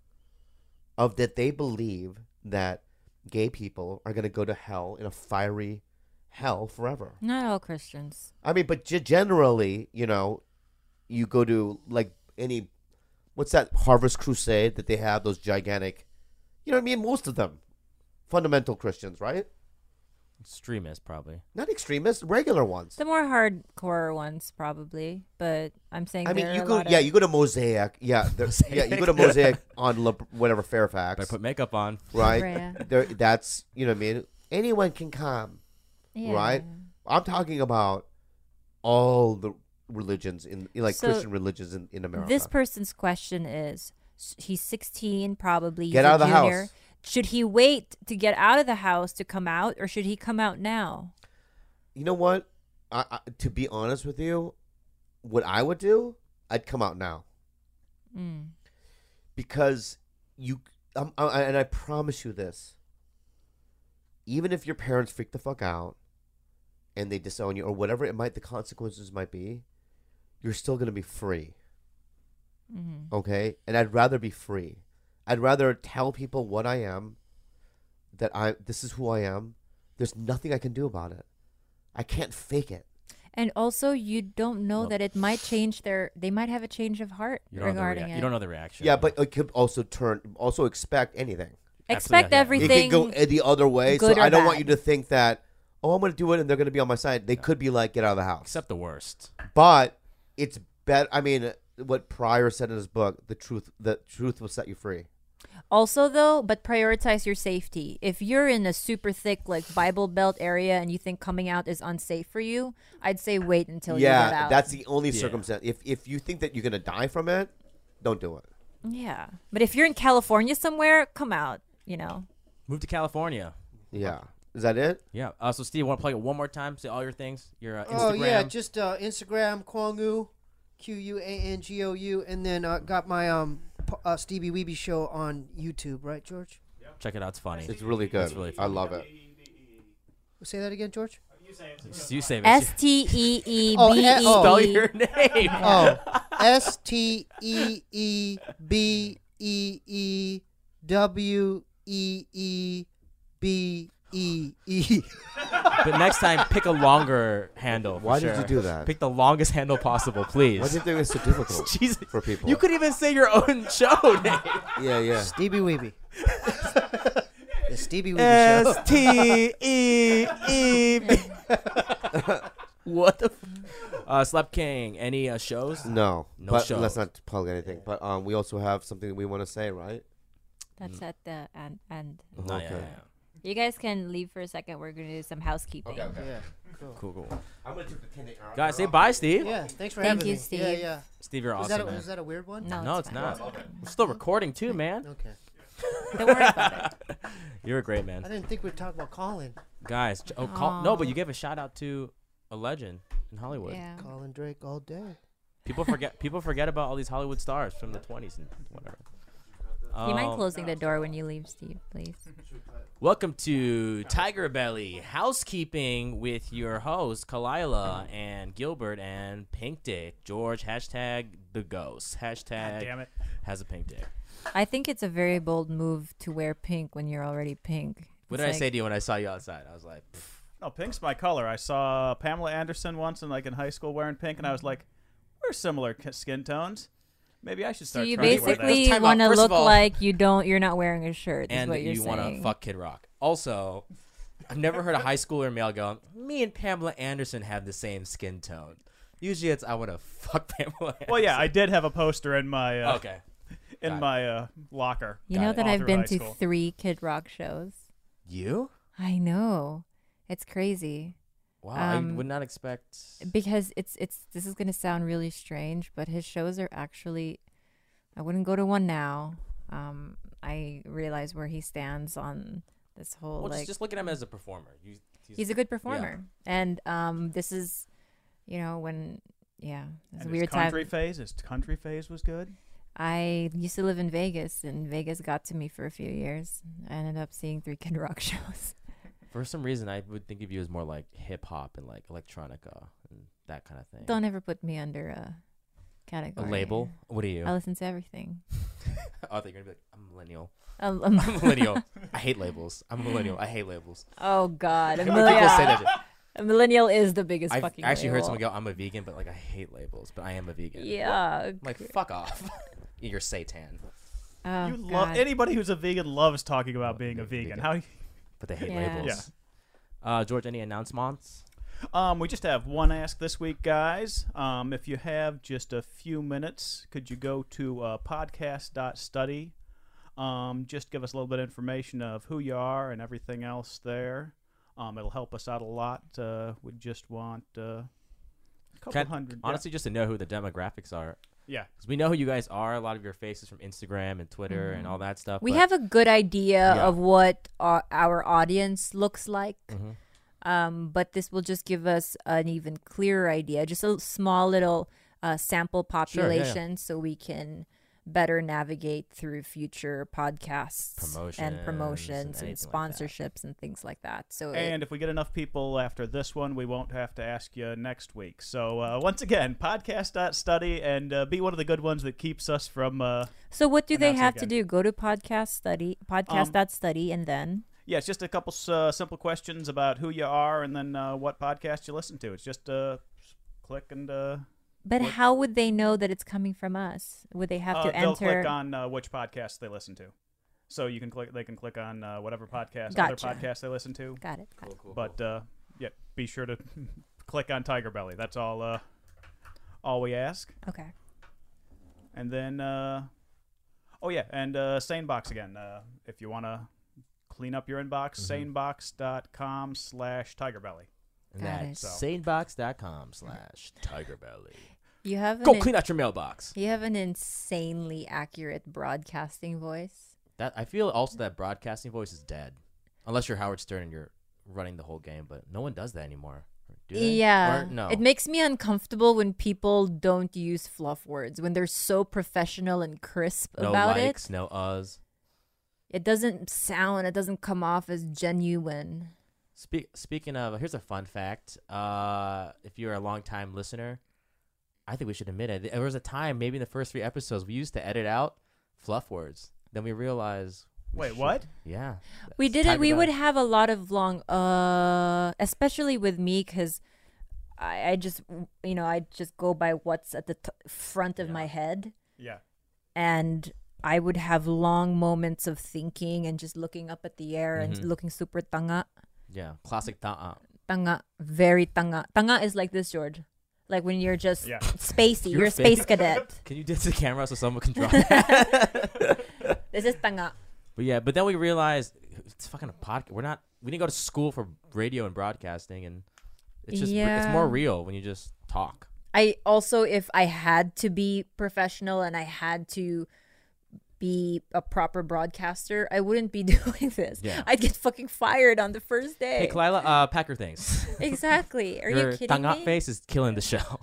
Of that they believe that gay people are going to go to hell, in a fiery hell forever. Not all Christians. I mean, but generally, you know, you go to like any, what's that Harvest Crusade that they have, those gigantic, you know what I mean? Most of them, fundamental Christians, right? Extremist, probably. Not extremists, regular ones. The more hardcore ones, probably. But I'm saying I mean, there you are a go, lot yeah, of- you go to Mosaic, yeah, yeah, you go to Mosaic on whatever Fairfax, But I put makeup on. right? Brea. There, that's, you know what I mean. Anyone can come, Yeah. right? I'm talking about all the religions like So, Christian religions in America. This person's question is: he's 16, probably. He's Get a out of the junior. house. Should he wait to get out of the house to come out, or should he come out now? You know what? To be honest with you, what I would do, I'd come out now. Because and I promise you this, even if your parents freak the fuck out and they disown you or whatever the consequences might be, you're still going to be free. Okay? And I'd rather be free. I'd rather tell people what I am, this is who I am. There's nothing I can do about it. I can't fake it. And also, you don't know that it might change they might have a change of heart You don't know the regarding it. You don't know the reaction. Yeah, but it could also expect anything. Expect Absolutely, yeah. everything. It could go the other way. So good or I don't want bad. you to think that, oh, I'm going to do it and they're going to be on my side. They could be like, get out of the house. Except the worst. But it's better. I mean, what Pryor said in his book, the truth will set you free. Also, though, but prioritize your safety. If you're in a super thick, like, Bible Belt area and you think coming out is unsafe for you, I'd say wait until you get Yeah, out. that's the only circumstance. If you think that you're going to die from it, don't do it. Yeah. But if you're in California somewhere, come out, you know. Move to California. Yeah. Is that it? Yeah. So Steve, want to plug it one more time? Say all your things. Your Instagram. Oh yeah, just Instagram Kwangoo, Quangou, and then got my Stevie Weeby show on YouTube, right, George? Check it out. It's funny. It's really good. It's really I funny. love it. Say that again, George. You say it. You save it. STEEBEE. Spell your name. Oh, STEEBEEWEEBEE. But next time, pick a longer handle. for Why did sure. you do that? Pick the longest handle possible, please. Why do you think it's so difficult Jesus. for people? You could even say your own show name. Yeah, yeah. Stevie Weeby. The Stevie Weeby show. STEEB. What the? Slap King. Any shows? No, No but shows. let's not plug anything. But we also have something we want to say, right? That's at the end. No, Okay. yeah. You guys can leave for a second. We're going to do some housekeeping. Yeah, cool. Cool. I'm gonna take the tinted Guys, say bye, Steve. Yeah, thanks for Thank having you, me. Steve. Yeah, yeah. Steve, you're Was awesome, that, man. was that a weird one? No, It's fine. not. We're still recording too, man. Okay. Don't worry about it. You're a great I man, didn't think we'd talk about Colin. guys. No, but you gave a shout out to a legend in Hollywood. Yeah. Colin Drake all day. People forget about all these Hollywood stars from the 20s and whatever. Do you mind closing the door when you leave, Steve, please? Welcome to Tiger Belly Housekeeping with your hosts Kalila and Gilbert and Pink Dick. George, hashtag the ghost. Hashtag Damn it. has a pink dick. I think it's a very bold move to wear pink when you're already pink. What It's did I like- say to you when I saw you outside? I was like, pff, No, pink's my color. I saw Pamela Anderson once in high school wearing pink, and I was like, we're similar skin tones. Maybe I should So start you trying to wear that. basically Time out. want to First of look all- like you're not wearing a shirt. Is and what you're you want to saying. fuck Kid Rock. Also, I've never heard a high schooler male go, me and Pamela Anderson have the same skin tone. Usually it's, I want to fuck Pamela Anderson. Well, yeah, I did have a poster in my Okay. in Got my locker. You Got know it. that All I've through been high to school. 3 Kid Rock shows. You? I know. It's crazy. Wow, I Um, would not expect. Because it's this is gonna sound really strange, but his shows are actually I wouldn't go to one now. I realize where he stands on this whole Well, like just look at him as a performer. he's a good performer. And this is when it's a And weird his time. country phase was good. I used to live in Vegas, and Vegas got to me for a few years. I ended up seeing 3 Kid Rock shows. For some reason, I would think of you as more like hip hop and like electronica and that kind of thing. Don't ever put me under a A category. label? What are you? I listen to everything. I thought you were gonna be like, I'm a millennial. Um, I'm a millennial. I hate labels. I'm a millennial. I hate labels. oh God, People say that. A millennial is the biggest I've fucking. actually heard label. someone go, "I'm a vegan," but like I hate labels. But I am a vegan. Yeah. I'm like, fuck off. You're Satan. Oh, You love God. anybody who's a vegan loves talking about Well, being a vegan. vegan. How? But they hate Yeah. labels. George, any announcements? We just have one ask this week, guys. If you have just a few minutes, could you go to podcast.study? Just give us a little bit of information of who you are and everything else there. It'll help us out a lot. We just want a couple hundred. Honestly, just to know who the demographics are. Yeah. Because we know who you guys are. A lot of your faces from Instagram and Twitter and all that stuff. We but- have a good idea Yeah. of what our audience looks like. Mhm. But this will just give us an even clearer idea, just a small little sample population, so we can better navigate through future podcasts Promotions and and promotions and, anything like that. sponsorships and things like that. So And if we get enough people after this one, we won't have to ask you next week. So once again, podcast.study and be one of the good ones that keeps us from. so what do they announce it have to again. do? Go to podcast.study and then Yeah, it's just a couple simple questions about who you are and then what podcast you listen to. It's just click and. But What- how would they know that it's coming from us? Would they have to They'll enter? click on which podcast they listen to, so you can click. They can click on whatever podcast, Gotcha. other podcast they listen to. Got it. Got it. But yeah, be sure to click on Tiger Belly. That's all. All we ask. Okay. And then, oh yeah, and SaneBox again. If you want to clean up your inbox, sanebox.com/tigerbelly. And Got that's it. sanebox.com/tigerbelly. You have Go clean out your mailbox. You have an insanely accurate broadcasting voice. That I feel also that broadcasting voice is dead, unless you're Howard Stern and you're running the whole game, but no one does that anymore. Do they? Yeah. Or no. It makes me uncomfortable when people don't use fluff words, when they're so professional and crisp no about likes, it. no uhs. It doesn't come off as genuine. Speaking of, here's a fun fact. If you're a long-time listener, I think we should admit it. There was a time, maybe in the first 3 episodes, we used to edit out fluff words. Then we realized. Wait, what? Yeah. We It's did it. time We to would go. have a lot of long, especially with me, because I just, I just go by what's at the front of my head. Yeah. And I would have long moments of thinking and just looking up at the air and looking super tanga. Yeah. Classic ta'a. Tanga. Very tanga. Tanga is like this, George. Like when you're just Yeah. spacey. You're You're a space cadet. Can you do it to the camera so someone can draw that? This is tanga. But then we realized it's fucking a podcast. We didn't go to school for radio and broadcasting, and it's just it's more Yeah. real when you just talk. I also, if I had to be professional and I had to be a proper broadcaster, I wouldn't be doing this. Yeah. I'd get fucking fired on the first day. Hey, Kalila, pack your things. Exactly. Are Your you kidding tanga me? face is killing the show.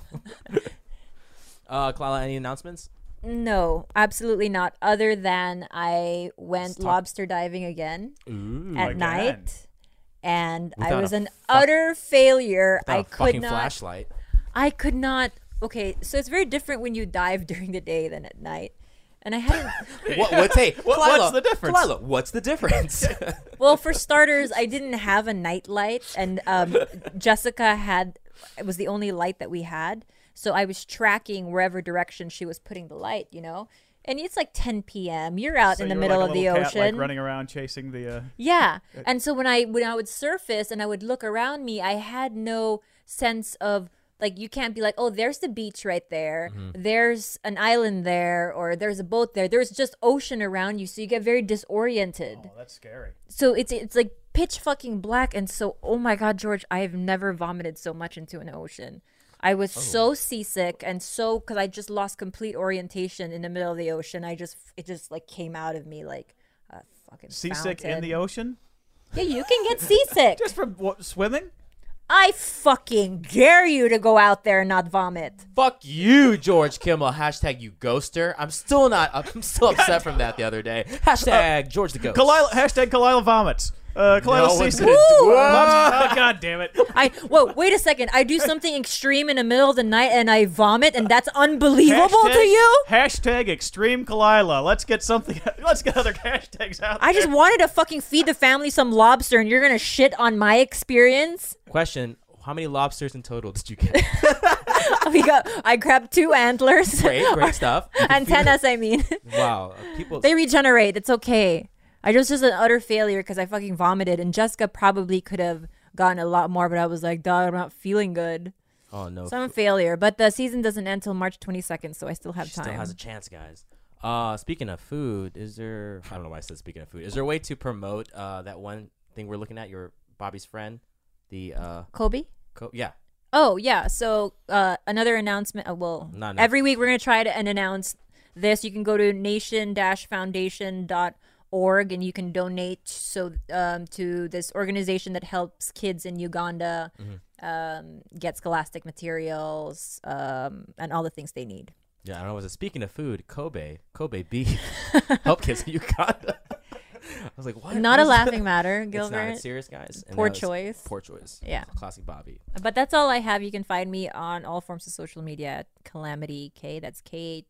Kalila, any announcements? No, absolutely not. Other than I went Stop. lobster diving again Ooh. at Again? night, and I Without was a an fuck- utter failure. Without I a could fucking not. flashlight. I could not. Okay, so it's very different when you dive during the day than at night. And I hadn't. What's What's the difference? Kalila, what's the difference? Well, for starters, I didn't have a night light, and Jessica had. It was the only light that we had, so I was tracking wherever direction she was putting the light. And it's like 10 p.m. You're out So in the you're middle like of a the little cat, ocean. like running around chasing the. Yeah. And so when I would surface and I would look around me, I had no sense of, like, you can't be like, oh, there's the beach right there. There's an island there, or there's a boat there. There's just ocean around you, so you get very disoriented. Oh, that's scary. So it's like pitch fucking black. And so, oh my God, George, I have never vomited so much into an ocean. I was so seasick and because I just lost complete orientation in the middle of the ocean. It just like came out of me like a fucking Seasick in fountain. the ocean? Yeah, you can get seasick. Just from swimming? I fucking dare you to go out there and not vomit. Fuck you, George Kimmel. Hashtag you ghoster. I'm still upset from that the other day. Hashtag George the Ghost. Hashtag Kalila vomits. Kalila No one's seasick. gonna do it. Oh, God damn it. Whoa, wait a second. I do something extreme in the middle of the night and I vomit, and that's unbelievable to you? Hashtag extreme Kalila. Let's get other hashtags out I there. just wanted to fucking feed the family some lobster, and you're gonna shit on my experience? Question: how many lobsters in total did you get? I grabbed 2 antlers. Great stuff. You can feed Antennas, I mean. them. Wow, people. They regenerate. It's okay. I just an utter failure because I fucking vomited, and Jessica probably could have gotten a lot more, but I was like, dog, I'm not feeling good. Oh no. So I'm a failure. But the season doesn't end until March 22nd, so I still have She time. still has a chance, guys. Speaking of food, is there? I don't know why I said speaking of food. Is there a way to promote that one thing we're looking at? Your Bobby's friend, the Kobe? yeah. Oh, yeah. So another announcement. Not enough. Every week we're going to try to announce this. You can go to nation-foundation.org and you can donate to this organization that helps kids in Uganda get scholastic materials and all the things they need. Yeah, I don't know. Was it speaking of food? Kobe beef. Help kids in Uganda. I was like, what? Not What a is laughing that? matter, It's Gilbert. not. It's serious, guys. And Poor that was choice. Poor choice. Yeah. Classic Bobby. But that's all I have. You can find me on all forms of social media at Calamity K. That's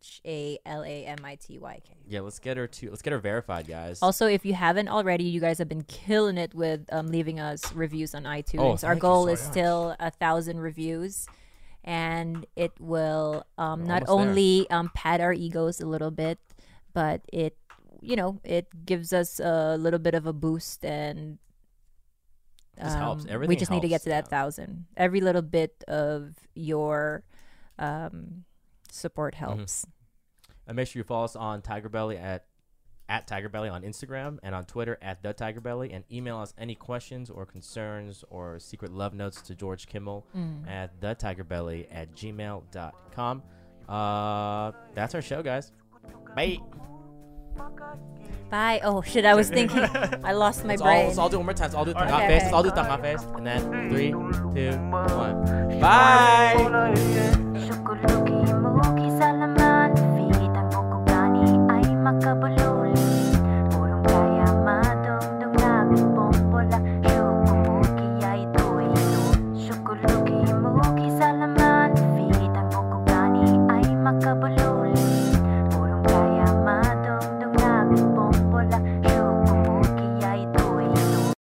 KHALAMITYK. Yeah, let's get her verified, guys. Also, if you haven't already, you guys have been killing it with leaving us reviews on iTunes. Our thank you goal so is much. still 1,000 reviews, and it will not almost there. only pad our egos a little bit, but it gives us a little bit of a boost, and Just helps. we Everything just need to get helps, to that yeah. 1,000. Every little bit of your support Mm-hmm. helps. And make sure you follow us on Tiger Belly at Tiger Belly on Instagram and on Twitter at The Tiger Belly, and email us any questions or concerns or secret love notes to George Kimmel at thetigerbelly@gmail.com. That's our show, guys. Bye. Bye. Oh shit! I was thinking. I lost my Let's brain. let's all do it one more time. So I'll do tanga Okay, face. okay. I'll do tanga face. And then 3, 2, 1. Bye.